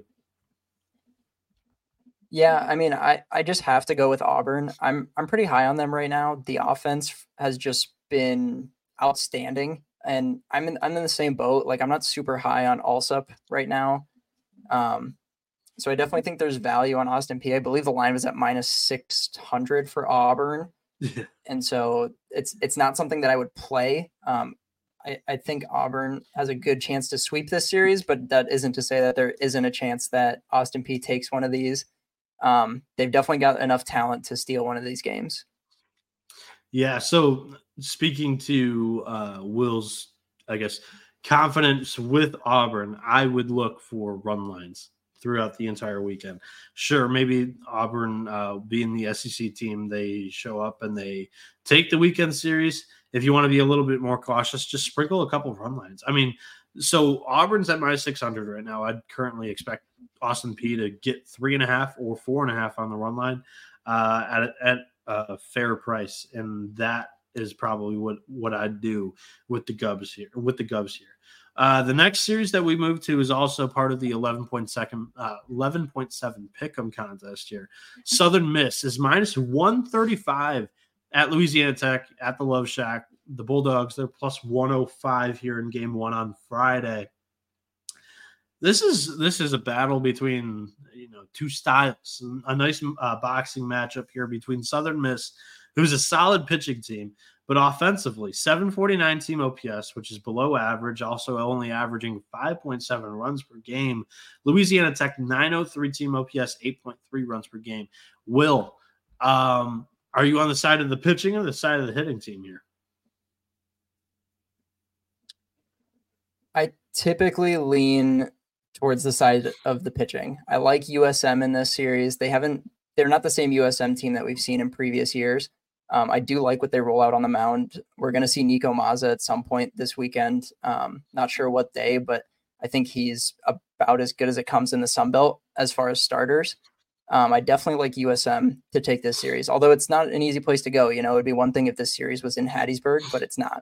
Yeah, I mean, I, I just have to go with Auburn. I'm I'm pretty high on them right now. The offense has just been outstanding. And I'm in I'm in the same boat. Like, I'm not super high on Alsop right now. Um, so I definitely think there's value on Austin Peay. I believe the line was at minus six hundred for Auburn. Yeah. And so it's it's not something that I would play. Um, I, I think Auburn has a good chance to sweep this series, but that isn't to say that there isn't a chance that Austin Peay takes one of these. Um, they've definitely got enough talent to steal one of these games. Yeah, so speaking to uh, Will's, I guess, confidence with Auburn, I would look for run lines throughout the entire weekend. Sure, maybe Auburn, uh, being the S E C team, they show up and they take the weekend series. If you want to be a little bit more cautious, just sprinkle a couple of run lines. I mean, so Auburn's at minus six hundred right now. I'd currently expect Austin Peay to get three and a half or four and a half on the run line uh, at, at a fair price. And that is probably what, what I'd do with the Gubs here, with the Gubs here. Uh, the next series that we move to is also part of the eleven point seven pick'em contest here. Southern Miss is minus one thirty-five at Louisiana Tech at the Love Shack. The Bulldogs, they're plus one oh five here in game one on Friday. This is this is a battle between, you know, two styles. A nice uh, boxing matchup here between Southern Miss, who's a solid pitching team, But offensively, seven forty-nine team O P S, which is below average, also only averaging five point seven runs per game. Louisiana Tech, nine oh three team O P S, eight point three runs per game. Will, um, are you on the side of the pitching or the side of the hitting team here? I typically lean towards the side of the pitching. I like U S M in this series. They haven't, they're not the same U S M team that we've seen in previous years. Um, I do like what they roll out on the mound. We're going to see Nico Mazza at some point this weekend. Um, not sure what day, but I think he's about as good as it comes in the Sun Belt as far as starters. Um, I definitely like U S M to take this series, although it's not an easy place to go. You know, it'd be one thing if this series was in Hattiesburg, but it's not.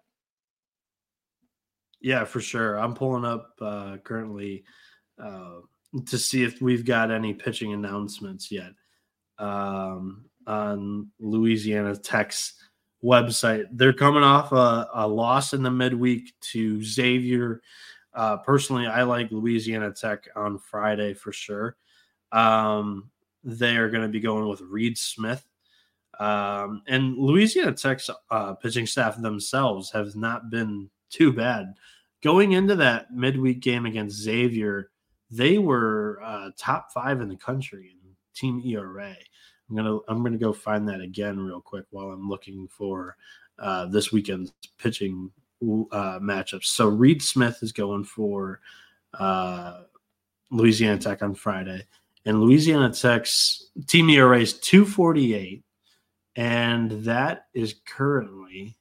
Yeah, for sure. I'm pulling up uh, currently uh, to see if we've got any pitching announcements yet. Um, on Louisiana Tech's website. They're coming off a, a loss in the midweek to Xavier. Uh, personally, I like Louisiana Tech on Friday for sure. Um, they are going to be going with Reed Smith. Um, and Louisiana Tech's uh, pitching staff themselves have not been too bad. Going into that midweek game against Xavier, they were uh, top five in the country in team E R A. I'm gonna I'm gonna go find that again real quick while I'm looking for uh, this weekend's pitching uh, matchups. So Reed Smith is going for uh, Louisiana Tech on Friday, and Louisiana Tech's team E R A is two forty-eight, and that is currently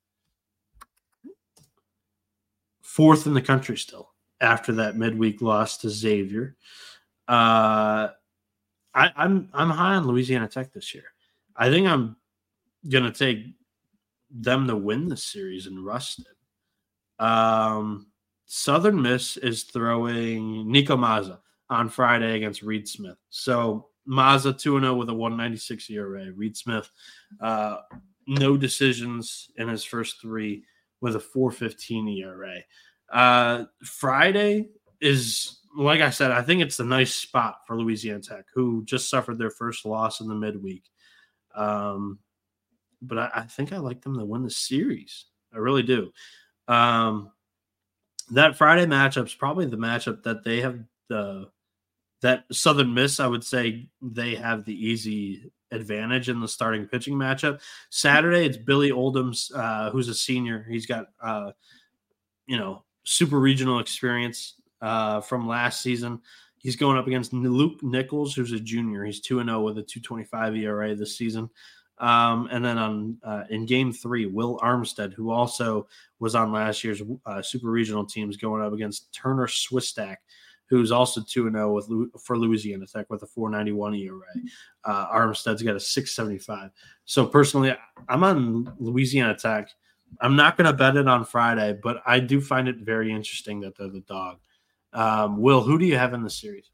fourth in the country still after that midweek loss to Xavier. Uh, I, I'm I'm high on Louisiana Tech this year. I think I'm gonna take them to win this series in Ruston. Um, Southern Miss is throwing Nico Mazza on Friday against Reed Smith. So Mazza two and oh with a one ninety-six E R A. Reed Smith, uh, no decisions in his first three with a four fifteen E R A. Uh, Friday is. Like I said, I think it's a nice spot for Louisiana Tech, who just suffered their first loss in the midweek. Um, but I, I think I like them to win the series. I really do. Um, that Friday matchup is probably the matchup that they have the that Southern Miss. I would say they have the easy advantage in the starting pitching matchup. Saturday, it's Billy Oldham's, uh, who's a senior. He's got uh, you know super regional experience. Uh, from last season. He's going up against Luke Nichols, who's a junior. He's two and oh with a two twenty-five E R A this season. Um, and then on uh, in game three, Will Armstead, who also was on last year's uh, super regional teams, going up against Turner Swistak, who's also two and oh with for Louisiana Tech with a four ninety-one E R A. Uh, Armstead's got a six seventy-five. So personally, I'm on Louisiana Tech. I'm not going to bet it on Friday, but I do find it very interesting that they're the dog. Um, Will, who do you have in the series?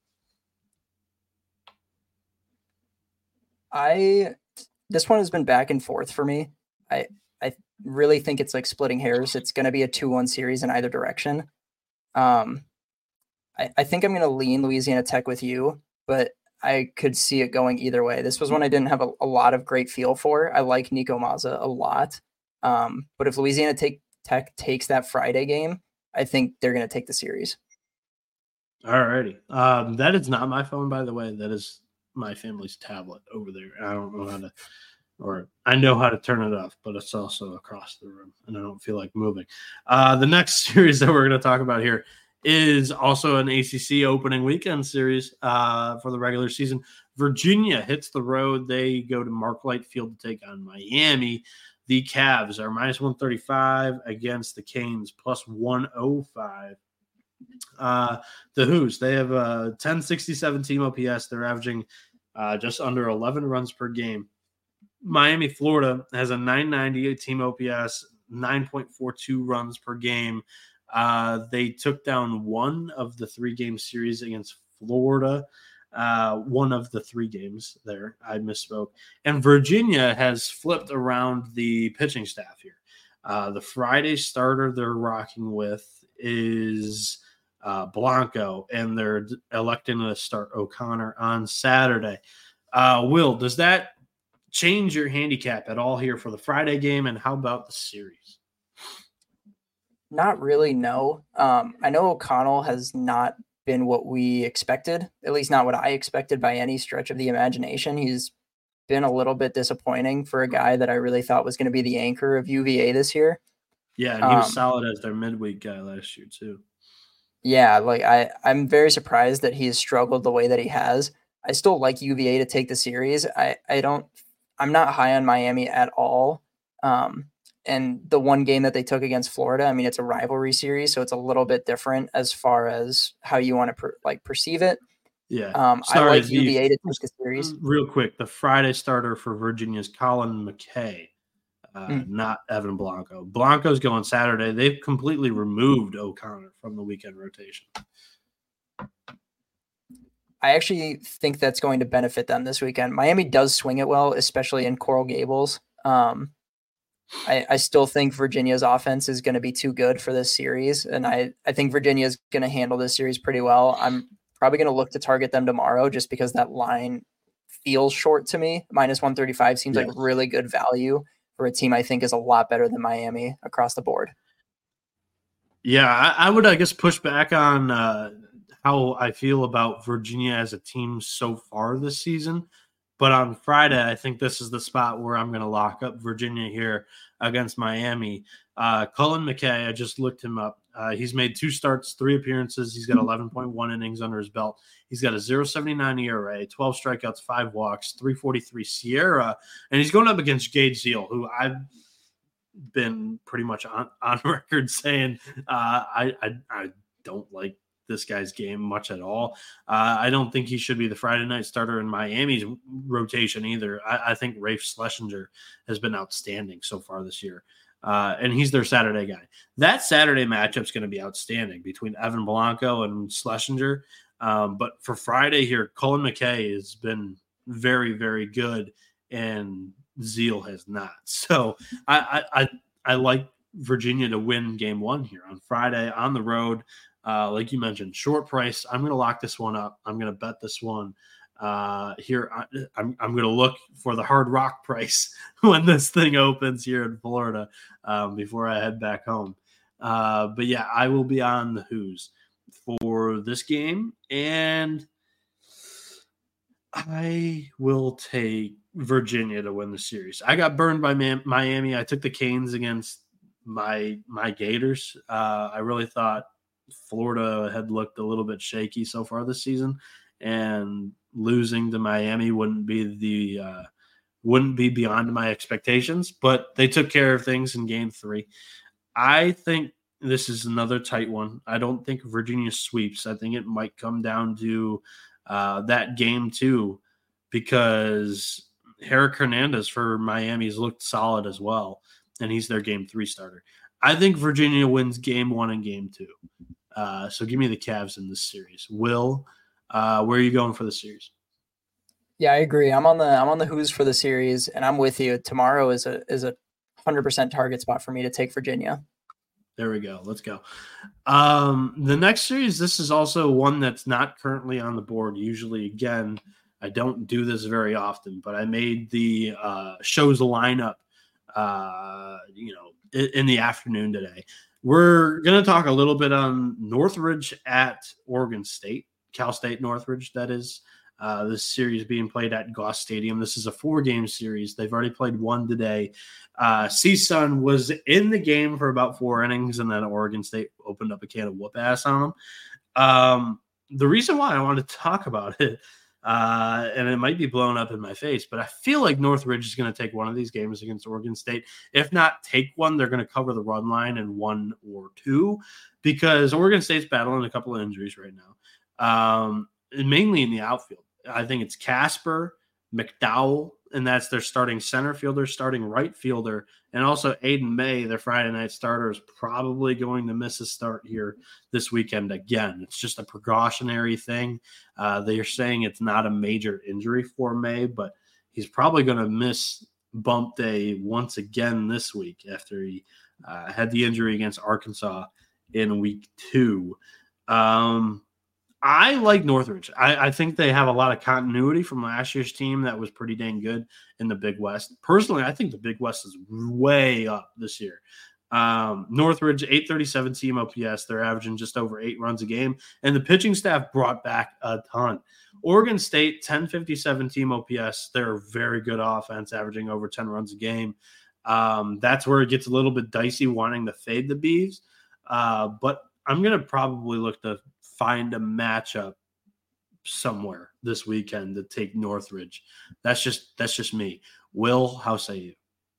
I this one has been back and forth for me. I I really think it's like splitting hairs. It's going to be a two one series in either direction. Um, I, I think I'm going to lean Louisiana Tech with you, but I could see it going either way. This was one I didn't have a, a lot of great feel for. I like Nico Mazza a lot. Um, but if Louisiana take, Tech takes that Friday game, I think they're going to take the series. All righty. Um, that is not my phone, by the way. That is my family's tablet over there. I don't know how to, or I know how to turn it off, but it's also across the room, and I don't feel like moving. Uh, the next series that we're going to talk about here is also an A C C opening weekend series uh, for the regular season. Virginia hits the road. They go to Marklight Field to take on Miami. The Cavs are minus one thirty-five against the Canes, plus one oh five. Uh, the Hoos, they have a ten sixty-seven team O P S. They're averaging uh, just under eleven runs per game. Miami, Florida has a nine ninety-eight team O P S, nine point four two runs per game. Uh, they took down one of the three game series against Florida. Uh, one of the three games there. I misspoke. And Virginia has flipped around the pitching staff here. Uh, the Friday starter they're rocking with is uh, Blanco, and they're electing to start O'Connor on Saturday. Uh, Will, does that change your handicap at all here for the Friday game? And how about the series? Not really, no. Um, I know O'Connell has not been what we expected, at least not what I expected by any stretch of the imagination. He's been a little bit disappointing for a guy that I really thought was going to be the anchor of U V A this year. Yeah, and he was um, solid as their midweek guy last year too. Yeah, like I, I'm very surprised that he has struggled the way that he has. I still like U V A to take the series. I, I don't, I'm not high on Miami at all. Um, and the one game that they took against Florida, I mean, it's a rivalry series, so it's a little bit different as far as how you want to per, like perceive it. Yeah, um, Sorry, I like the, U V A to take the series. Real quick, the Friday starter for Virginia is Colin McKay, uh, Mm. not Evan Blanco. Blanco's going Saturday. They've completely removed O'Connor from the weekend rotation. I actually think that's going to benefit them this weekend. Miami does swing it well, especially in Coral Gables. Um, I, I still think Virginia's offense is going to be too good for this series, and I, I think Virginia is going to handle this series pretty well. I'm probably going to look to target them tomorrow just because that line feels short to me. Minus one thirty-five seems Yes. like really good value for a team I think is a lot better than Miami across the board. Yeah, I, I would, I guess, push back on uh, how I feel about Virginia as a team so far this season. But on Friday, I think this is the spot where I'm going to lock up Virginia here against Miami. Uh, Cullen McKay, I just looked him up. Uh, he's made two starts, three appearances. He's got eleven point one innings under his belt. He's got a point oh seven nine E R A, twelve strikeouts, five walks, three forty-three Sierra. And he's going up against Gage Zeal, who I've been pretty much on, on record saying uh, I, I I don't like this guy's game much at all. Uh, I don't think he should be the Friday night starter in Miami's rotation either. I, I think Rafe Schlesinger has been outstanding so far this year. Uh, and he's their Saturday guy. That Saturday matchup is going to be outstanding between Evan Blanco and Schlesinger. Um, but for Friday here, Cullen McKay has been very, very good, and Zeal has not. So I, I, I, I like Virginia to win game one here on Friday on the road. Uh, like you mentioned, short price. I'm going to lock this one up. I'm going to bet this one uh, here. I, I'm, I'm going to look for the Hard Rock price when this thing opens here in Florida um, before I head back home. Uh, but yeah, I will be on the Who's for this game, and I will take Virginia to win the series. I got burned by Miami. I took the Canes against my my Gators. Uh, I really thought Florida had looked a little bit shaky so far this season, and losing to Miami wouldn't be the uh, wouldn't be beyond my expectations. But they took care of things in game three. I think this is another tight one. I don't think Virginia sweeps. I think it might come down to uh, that game too, because Herrick Hernandez for Miami's looked solid as well, and he's their game three starter. I think Virginia wins game one and game two. Uh, so give me the Cavs in this series. Will, uh, where are you going for the series? Yeah, I agree. I'm on the I'm on the Who's for the series, and I'm with you. Tomorrow is a is a hundred percent target spot for me to take Virginia. There we go. Let's go. Um, the next series, this is also one that's not currently on the board. Usually, again, I don't do this very often, but I made the uh, show's lineup, uh, you know, in, in the afternoon today. We're going to talk a little bit on Northridge at Oregon State, Cal State Northridge, that is. Uh, this series being played at Goss Stadium. This is a four-game series. They've already played one today. Uh, C-Sun was in the game for about four innings, and then Oregon State opened up a can of whoop ass on them. Um, the reason why I want to talk about it, uh, and it might be blown up in my face, but I feel like Northridge is going to take one of these games against Oregon State. If not take one, they're going to cover the run line in one or two, because Oregon State's battling a couple of injuries right now, um, mainly in the outfield. I think it's Casper, McDowell, and that's their starting center fielder, starting right fielder, and also Aiden May, their Friday night starter, is probably going to miss a start here this weekend again. It's just a precautionary thing. Uh, they are saying it's not a major injury for May, but he's probably going to miss bump day once again this week after he uh, had the injury against Arkansas in week two. Um, I like Northridge. I, I think they have a lot of continuity from last year's team that was pretty dang good in the Big West. Personally, I think the Big West is way up this year. Um, Northridge, eight thirty-seven team O P S. They're averaging just over eight runs a game. And the pitching staff brought back a ton. Oregon State, ten fifty-seven team O P S. They're a very good offense, averaging over ten runs a game. Um, that's where it gets a little bit dicey wanting to fade the Beavs. Uh, but I'm going to probably look to find a matchup somewhere this weekend to take Northridge. That's just that's just me. Will, how say you?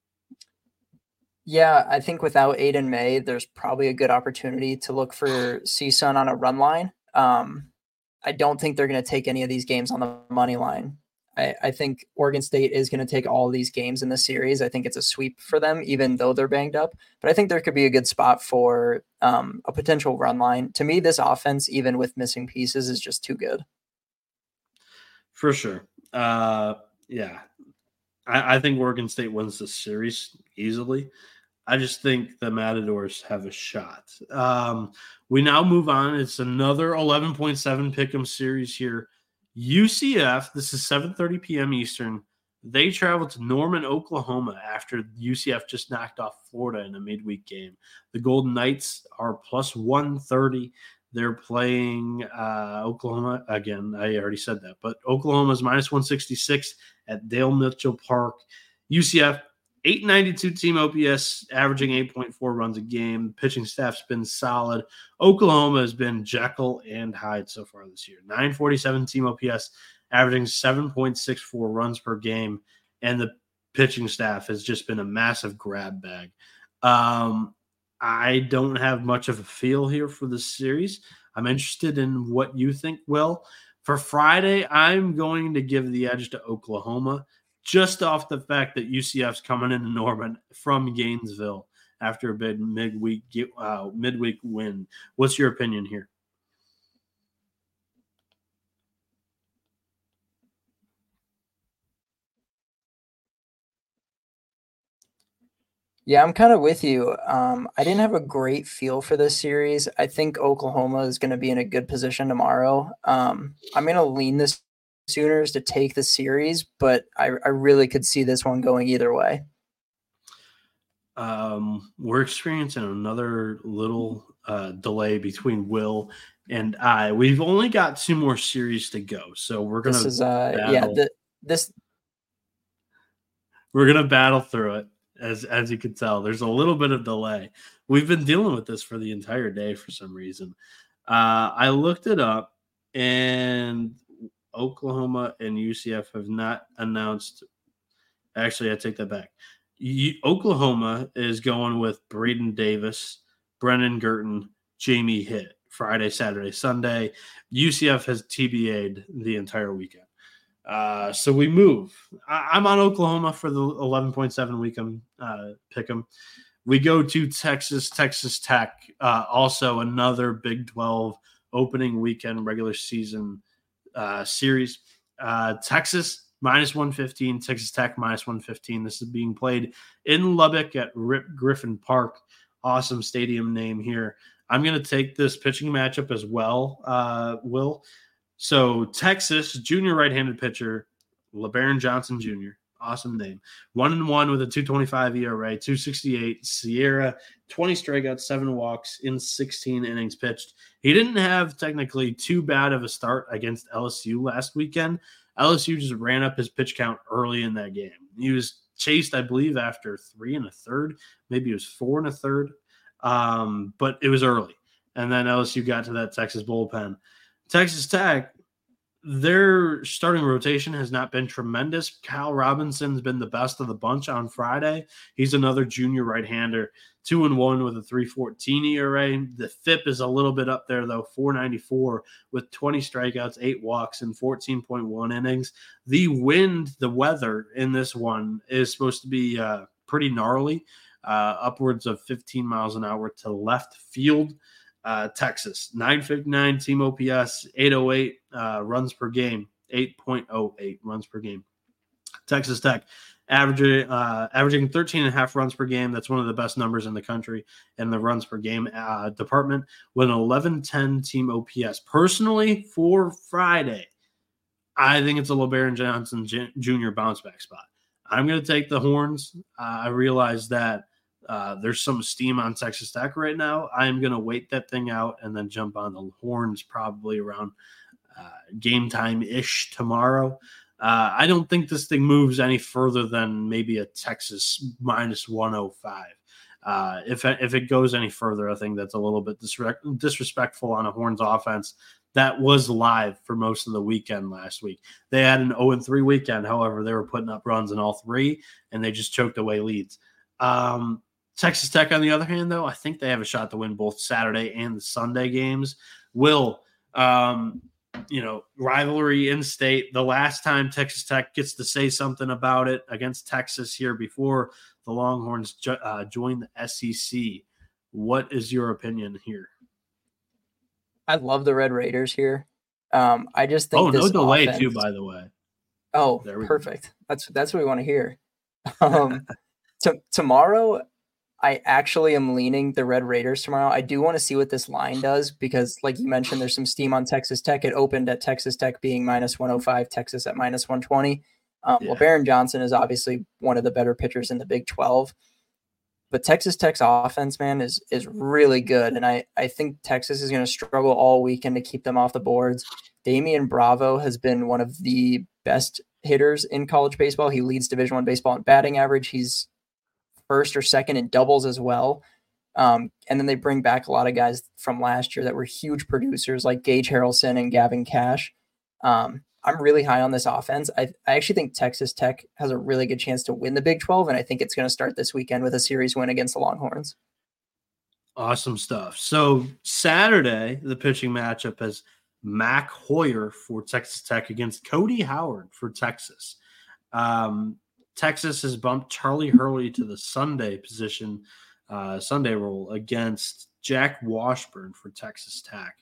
Yeah, I think without Aiden May, there's probably a good opportunity to look for C S U N on a run line. Um, I don't think they're going to take any of these games on the money line. I, I think Oregon State is going to take all of these games in the series. I think it's a sweep for them, even though they're banged up. But I think there could be a good spot for um, a potential run line. To me, this offense, even with missing pieces, is just too good. For sure. Uh, yeah. I, I think Oregon State wins this series easily. I just think the Matadors have a shot. Um, we now move on. It's another eleven point seven pick'em series here. U C F, this is seven thirty p.m. Eastern. They travel to Norman, Oklahoma after U C F just knocked off Florida in a midweek game. The Golden Knights are plus one thirty. They're playing uh, Oklahoma. Again, I already said that. But Oklahoma's minus one sixty-six at Dale Mitchell Park. U C F, eight ninety-two team O P S, averaging eight point four runs a game. Pitching staff's been solid. Oklahoma has been Jekyll and Hyde so far this year. nine forty-seven team O P S, averaging seven point six four runs per game. And the pitching staff has just been a massive grab bag. Um, I don't have much of a feel here for this series. I'm interested in what you think, Will. For Friday, I'm going to give the edge to Oklahoma, just off the fact that U C F's coming into Norman from Gainesville after a big midweek uh, midweek win. What's your opinion here? Yeah, I'm kind of with you. Um, I didn't have a great feel for this series. I think Oklahoma is going to be in a good position tomorrow. Um, I'm going to lean the Sooners to take the series, but I, I really could see this one going either way. Um, we're experiencing another little uh, delay between Will and I. We've only got two more series to go, so we're gonna this is uh, battle. yeah the, this we're gonna battle through it. As as you can tell, there's a little bit of delay. We've been dealing with this for the entire day for some reason. Uh, I looked it up, and Oklahoma and U C F have not announced. Actually, I take that back. You, Oklahoma is going with Braden Davis, Brennan Girton, Jamie Hitt, Friday, Saturday, Sunday. U C F has T B A'd the entire weekend. Uh, so we move. I, I'm on Oklahoma for the eleven point seven weekend uh, pick 'em. We go to Texas, Texas Tech, uh, also another Big twelve opening weekend regular season uh, series. Uh, Texas minus one fifteen, Texas Tech minus one fifteen. This is being played in Lubbock at Rip Griffin Park. Awesome stadium name here. I'm going to take this pitching matchup as well, uh, Will. So Texas, junior right-handed pitcher, LeBaron Johnson Junior Awesome name. One and one with a two twenty-five E R A, two sixty-eight Sierra, twenty strikeouts, seven walks in sixteen innings pitched. He didn't have technically too bad of a start against L S U last weekend. L S U just ran up his pitch count early in that game. He was chased, I believe, after three and a third. Maybe it was four and a third. Um, but it was early. And then L S U got to that Texas bullpen. Texas Tech, their starting rotation has not been tremendous. Kyle Robinson's been the best of the bunch on Friday. He's another junior right-hander, two and one with a three fourteen E R A. The F I P is a little bit up there, though, four ninety-four with twenty strikeouts, eight walks, and fourteen point one innings. The wind, the weather in this one is supposed to be uh, pretty gnarly, uh, upwards of fifteen miles an hour to left field. Uh, Texas, nine fifty-nine team O P S, eight oh eight uh, runs per game, eight point oh eight runs per game. Texas Tech, averaging uh, averaging thirteen and a half runs per game. That's one of the best numbers in the country in the runs per game uh, department with an eleven ten team O P S. Personally, for Friday, I think it's a LeBaron Johnson Junior bounce back spot. I'm going to take the Horns. Uh, I realize that uh, there's some steam on Texas Tech right now. I'm going to wait that thing out and then jump on the Horns probably around uh, game time-ish tomorrow. Uh, I don't think this thing moves any further than maybe a Texas minus one oh five. Uh, if, if it goes any further, I think that's a little bit disre- disrespectful on a Horns offense that was live for most of the weekend last week. They had an oh and three weekend. However, they were putting up runs in all three, and they just choked away leads. Um, Texas Tech, on the other hand, though, I think they have a shot to win both Saturday and the Sunday games. Will, um, you know, rivalry in state. The last time Texas Tech gets to say something about it against Texas here before the Longhorns jo- uh, joined the S E C. What is your opinion here? I love the Red Raiders here. Um, I just think oh, this no delay offense, too, by the way. Oh, perfect. Go. That's that's what we want to hear. Um, to, tomorrow, I actually am leaning the Red Raiders tomorrow. I do want to see what this line does because, like you mentioned, there's some steam on Texas Tech. It opened at Texas Tech being minus one oh five, Texas at minus one twenty. Um, yeah. LeBaron Johnson is obviously one of the better pitchers in the Big twelve. But Texas Tech's offense, man, is is really good. And I, I think Texas is going to struggle all weekend to keep them off the boards. Damian Bravo has been one of the best hitters in college baseball. He leads Division I baseball in batting average. He's first or second in doubles as well. Um, and then they bring back a lot of guys from last year that were huge producers like Gage Harrelson and Gavin Cash. Um, I'm really high on this offense. I, I actually think Texas Tech has a really good chance to win the Big twelve, and I think it's going to start this weekend with a series win against the Longhorns. Awesome stuff. So Saturday, the pitching matchup is Mac Hoyer for Texas Tech against Cody Howard for Texas. Um, Texas has bumped Charlie Hurley to the Sunday position, uh, Sunday role against Jack Washburn for Texas Tech.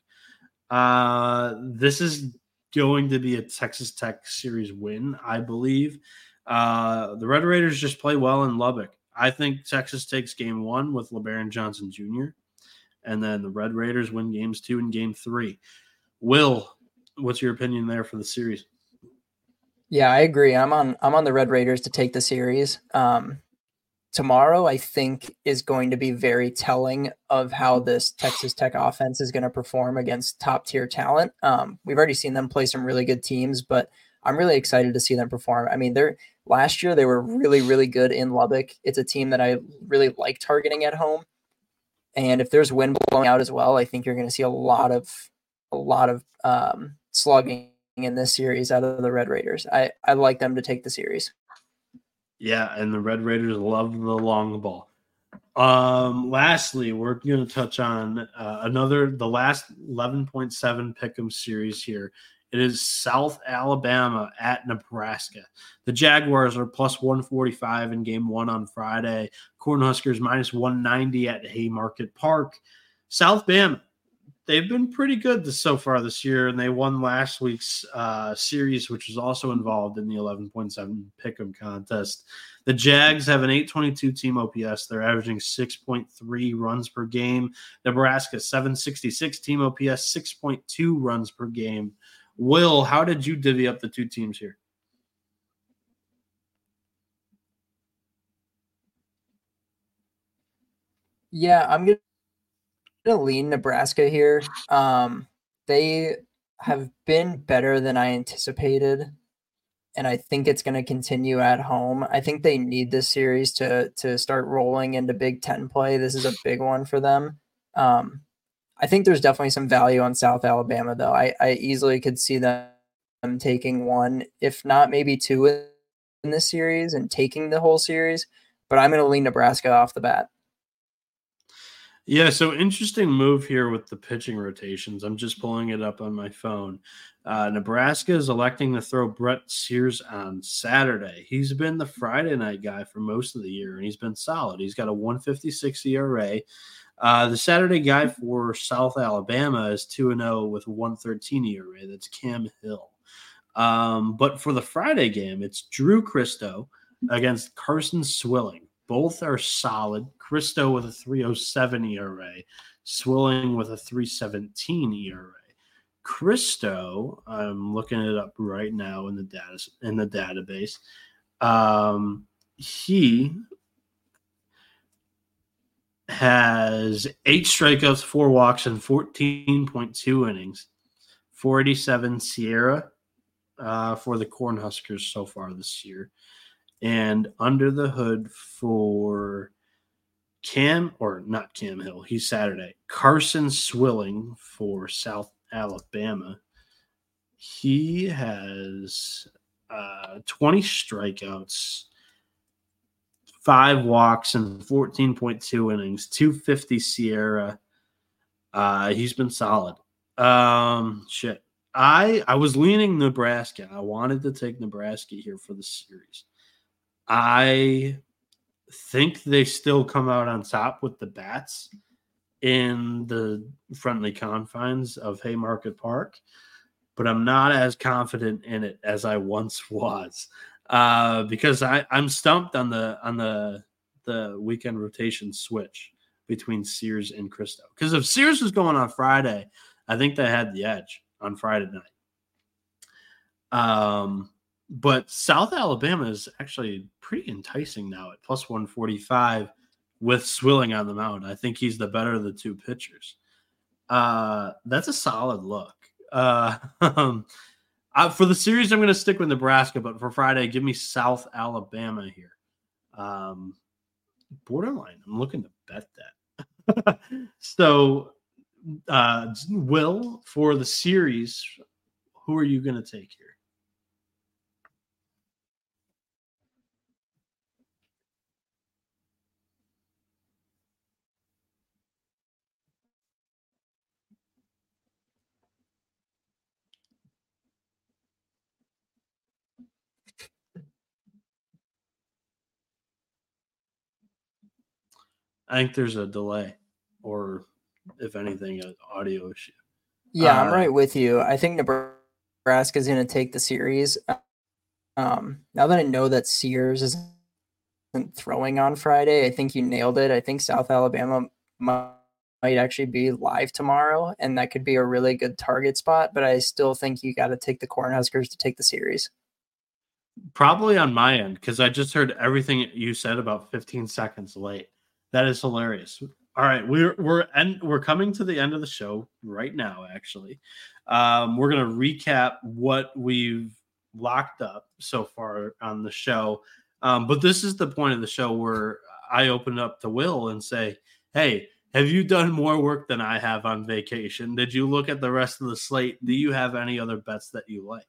Uh, this is going to be a Texas Tech series win, I believe. Uh, the Red Raiders just play well in Lubbock. I think Texas takes game one with LeBaron Johnson Junior, and then the Red Raiders win games two and game three. Will, what's your opinion there for the series? Yeah, I agree. I'm on I'm on the Red Raiders to take the series. Um, tomorrow, I think, is going to be very telling of how this Texas Tech offense is going to perform against top-tier talent. Um, we've already seen them play some really good teams, but I'm really excited to see them perform. I mean, they're last year they were really, really good in Lubbock. It's a team that I really like targeting at home. And if there's wind blowing out as well, I think you're going to see a lot of a lot of um, slugging in this series out of the Red Raiders. I, I like them to take the series. Yeah, and the Red Raiders love the long ball. Um, lastly, we're going to touch on uh, another, the last eleven point seven Pick'em series here. It is South Alabama at Nebraska. The Jaguars are plus one forty-five in game one on Friday. Cornhuskers minus one ninety at Haymarket Park. South Bama, they've been pretty good this, so far this year, and they won last week's uh, series, which was also involved in the eleven point seven Pick'em contest. The Jags have an eight twenty-two team O P S. They're averaging six point three runs per game. Nebraska, seven sixty-six team O P S, six point two runs per game. Will, how did you divvy up the two teams here? Yeah, I'm going to lean Nebraska here. Um, they have been better than I anticipated, and I think it's going to continue at home. I think they need this series to to start rolling into Big Ten play. This is a big one for them. Um, I think there's definitely some value on South Alabama, though. I, I easily could see them taking one, if not maybe two in this series and taking the whole series, but I'm going to lean Nebraska off the bat. Yeah, so interesting move here with the pitching rotations. I'm just pulling it up on my phone. Uh, Nebraska is electing to throw Brett Sears on Saturday. He's been the Friday night guy for most of the year, and he's been solid. He's got a one fifty-six E R A. Uh, the Saturday guy for South Alabama is two and oh with a one thirteen E R A. That's Cam Hill. Um, but for the Friday game, it's Drew Christo, against Carson Swilling. Both are solid. Cristo with a three oh seven E R A, Swilling with a three seventeen E R A. Cristo, I'm looking it up right now in the data in the database. Um, he has eight strikeouts, four walks, and fourteen point two innings. four eighty-seven Sierra uh, for the Cornhuskers so far this year. And under the hood for Cam, or not Cam Hill, he's Saturday. Carson Swilling for South Alabama. He has uh, twenty strikeouts, five walks, and fourteen point two innings, two fifty Sierra. Uh, he's been solid. Um, shit. I I was leaning Nebraska. I wanted to take Nebraska here for the series. I think they still come out on top with the bats in the friendly confines of Haymarket Park, but I'm not as confident in it as I once was uh, because I, I'm stumped on the on the the weekend rotation switch between Sears and Cristo. Because if Sears was going on Friday, I think they had the edge on Friday night. Um, but South Alabama is actually pretty enticing now at plus one forty-five with Swilling on the mound. I think he's the better of the two pitchers. Uh, that's a solid look. Uh, um, I, for the series, I'm going to stick with Nebraska, but for Friday, give me South Alabama here. Um, borderline. I'm looking to bet that. So, uh, Will, for the series, who are you going to take here? I think there's a delay, or if anything, an audio issue. Yeah, uh, I'm right with you. I think Nebraska is going to take the series. Um, now that I know that Sears isn't throwing on Friday, I think you nailed it. I think South Alabama might, might actually be live tomorrow, and that could be a really good target spot. But I still think you got to take the Cornhuskers to take the series. Probably on my end, because I just heard everything you said about fifteen seconds late. That is hilarious. All right, we're we're and we're coming to the end of the show right now. Actually, um, we're gonna recap what we've locked up so far on the show. Um, but this is the point of the show where I open up to Will and say, "Hey, have you done more work than I have on vacation? Did you look at the rest of the slate? Do you have any other bets that you like?"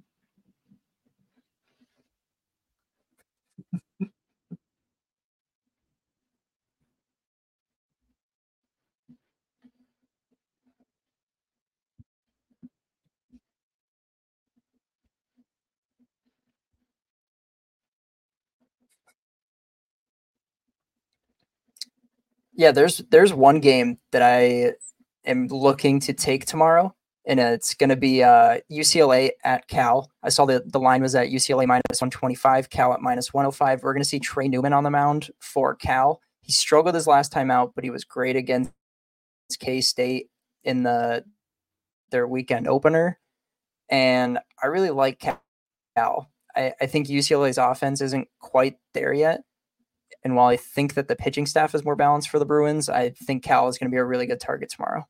Yeah, there's there's one game that I am looking to take tomorrow, and it's going to be uh, U C L A at Cal. I saw that the line was at U C L A minus one twenty-five, Cal at minus one oh five. We're going to see Trey Newman on the mound for Cal. He struggled his last time out, but he was great against K-State in the their weekend opener, and I really like Cal. I, I think U C L A's offense isn't quite there yet. And while I think that the pitching staff is more balanced for the Bruins, I think Cal is going to be a really good target tomorrow.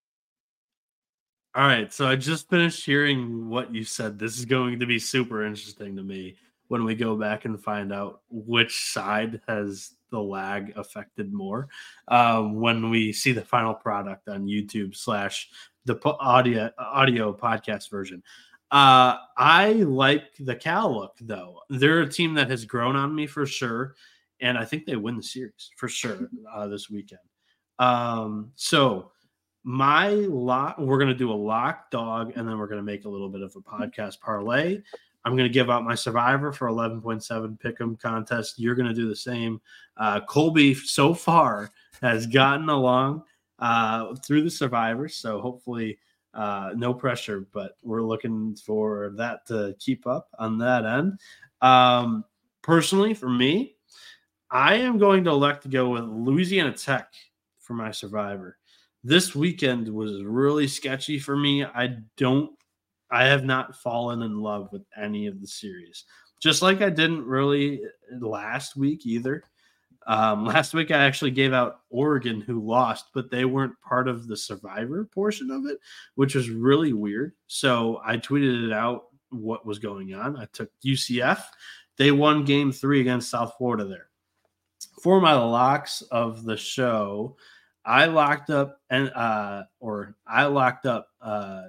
All right. So I just finished hearing what you said. This is going to be super interesting to me when we go back and find out which side has the lag affected more um, when we see the final product on YouTube slash the audio, audio podcast version. Uh, I like the Cal look, though. They're a team that has grown on me for sure. And I think they win the series for sure uh, this weekend. Um, so my lock, we're going to do a lock dog, and then we're going to make a little bit of a podcast parlay. I'm going to give out my survivor for eleven point seven pick'em contest. You're going to do the same. Uh, Colby so far has gotten along uh, through the survivor. So hopefully uh, no pressure, but we're looking for that to keep up on that end. Um, personally, for me, I am going to elect to go with Louisiana Tech for my survivor. This weekend was really sketchy for me. I don't, I have not fallen in love with any of the series, just like I didn't really last week either. Um, last week, I actually gave out Oregon, who lost, but they weren't part of the survivor portion of it, which was really weird. So I tweeted it out what was going on. I took U C F. They won game three against South Florida there. For my locks of the show, I locked up and uh, or I locked up. Uh,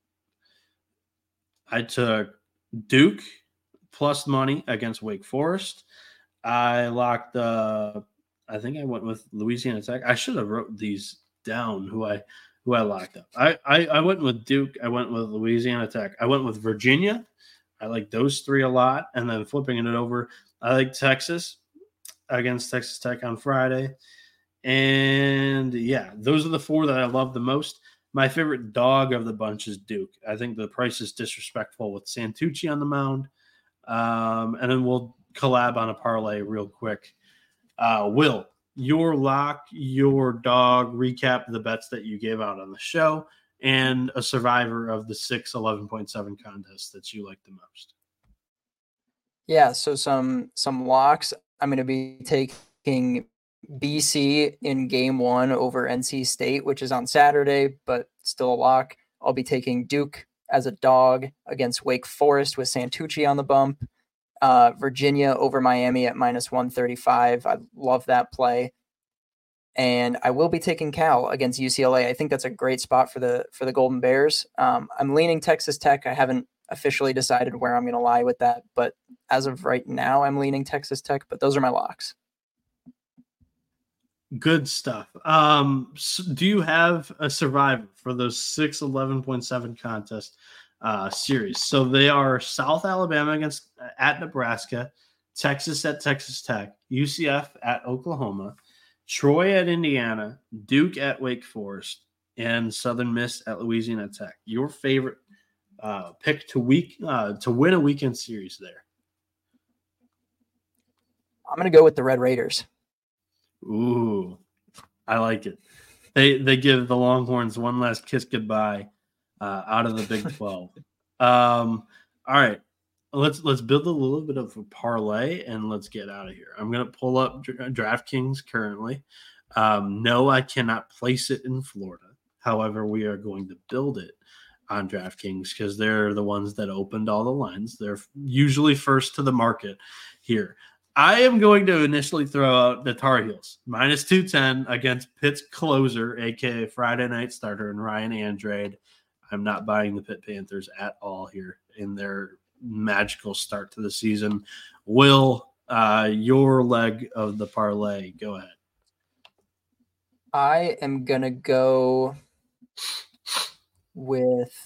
I took Duke plus money against Wake Forest. I locked uh I think I went with Louisiana Tech. I should have wrote these down who I who I locked up. I, I I went with Duke, I went with Louisiana Tech. I went with Virginia. I like those three a lot. And then flipping it over, I like Texas against Texas Tech on Friday. And yeah, those are the four that I love the most. My favorite dog of the bunch is Duke. I think the price is disrespectful with Santucci on the mound. Um, and then we'll collab on a parlay real quick. Uh, Will, your lock, your dog, recap the bets that you gave out on the show, and a survivor of the six eleven point seven contest that you like the most. Yeah, so some some locks. I'm going to be taking B C in game one over N C State, which is on Saturday, but still a lock. I'll be taking Duke as a dog against Wake Forest with Santucci on the bump. Uh, Virginia over Miami at minus one thirty-five. I love that play. And I will be taking Cal against U C L A. I think that's a great spot for the for the Golden Bears. Um, I'm leaning Texas Tech. I haven't officially decided where I'm going to lie with that, but as of right now, I'm leaning Texas Tech. But those are my locks. Good stuff. Um, so do you have a survivor for those six eleven point seven contest uh, series? So they are South Alabama against at Nebraska, Texas at Texas Tech, U C F at Oklahoma, Troy at Indiana, Duke at Wake Forest, and Southern Miss at Louisiana Tech. Your favorite uh, pick to week uh, to win a weekend series there? I'm going to go with the Red Raiders. Ooh, I like it. They they give the Longhorns one last kiss goodbye uh, out of the Big twelve. um, all right, let's let's build a little bit of a parlay and let's get out of here. I'm gonna pull up DraftKings currently. Um, no, I cannot place it in Florida. However, we are going to build it on DraftKings because they're the ones that opened all the lines. They're usually first to the market here. I am going to initially throw out the Tar Heels minus two ten against Pitt's closer, aka Friday night starter, and Ryan Andrade. I'm not buying the Pitt Panthers at all here in their magical start to the season. Will, uh, your leg of the parlay, go ahead. I am gonna go with.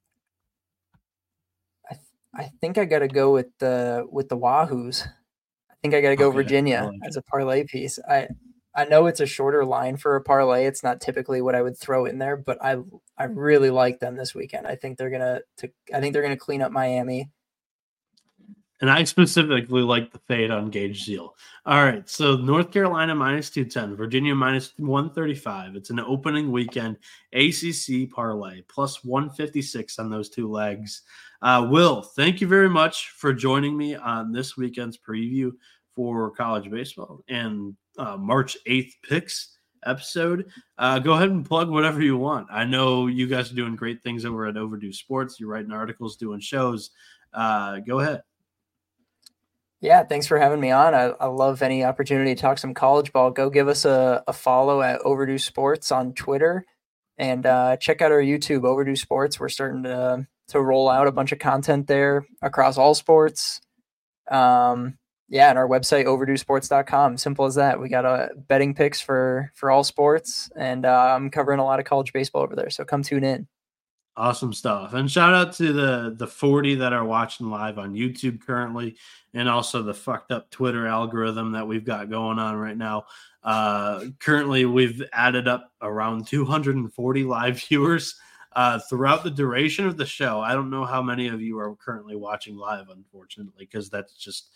I th- I think I gotta go with the with the Wahoos. I think I got to go okay, Virginia like as a parlay piece. I I know it's a shorter line for a parlay. It's not typically what I would throw in there, but I I really like them this weekend. I think they're gonna to, I think they're gonna clean up Miami. And I specifically like the fade on Gage Zeal. All right, so North Carolina minus two ten, Virginia minus one thirty-five. It's an opening weekend A C C parlay plus one fifty-six on those two legs. Uh, Will, thank you very much for joining me on this weekend's preview for college baseball and uh, March eighth picks episode. Uh, go ahead and plug whatever you want. I know you guys are doing great things over at Overdue Sports. You're writing articles, doing shows. Uh, go ahead. Yeah, thanks for having me on. I, I love any opportunity to talk some college ball. Go give us a, a follow at Overdue Sports on Twitter and uh, check out our YouTube, Overdue Sports. We're starting to to roll out a bunch of content there across all sports. Um, yeah, and our website, overdue sports dot com. Simple as that. We got a betting picks for, for all sports, and uh, I'm covering a lot of college baseball over there, so come tune in. Awesome stuff. And shout out to the, the forty that are watching live on YouTube currently, and also the fucked up Twitter algorithm that we've got going on right now. Uh, currently, we've added up around two hundred forty live viewers Uh, throughout the duration of the show. I don't know how many of you are currently watching live, unfortunately, because that's just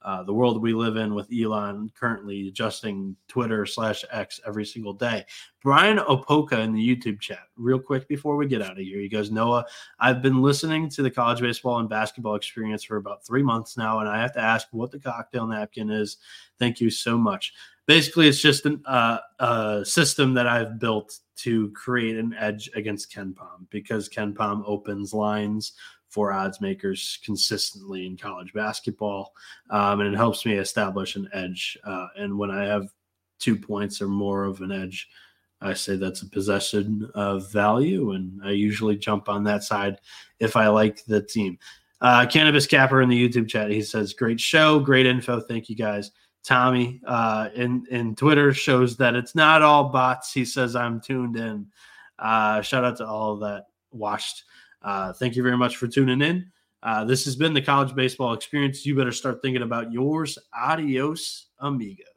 uh, the world we live in with Elon currently adjusting Twitter slash X every single day. Brian Opoka in the YouTube chat, real quick before we get out of here. He goes, Noah, I've been listening to the College Baseball and Basketball Experience for about three months now, and I have to ask what the cocktail napkin is. Thank you so much. Basically, it's just an, uh, a system that I've built to create an edge against KenPom, because KenPom opens lines for odds makers consistently in college basketball, um, and it helps me establish an edge. Uh, and when I have two points or more of an edge, I say that's a possession of value, and I usually jump on that side if I like the team. Uh, Cannabis Capper in the YouTube chat, he says, great show, great info. Thank you, guys. Tommy uh, in, in Twitter shows that it's not all bots. He says, I'm tuned in. Uh, shout out to all that watched. Uh, thank you very much for tuning in. Uh, this has been the College Baseball Experience. You better start thinking about yours. Adios, amigo.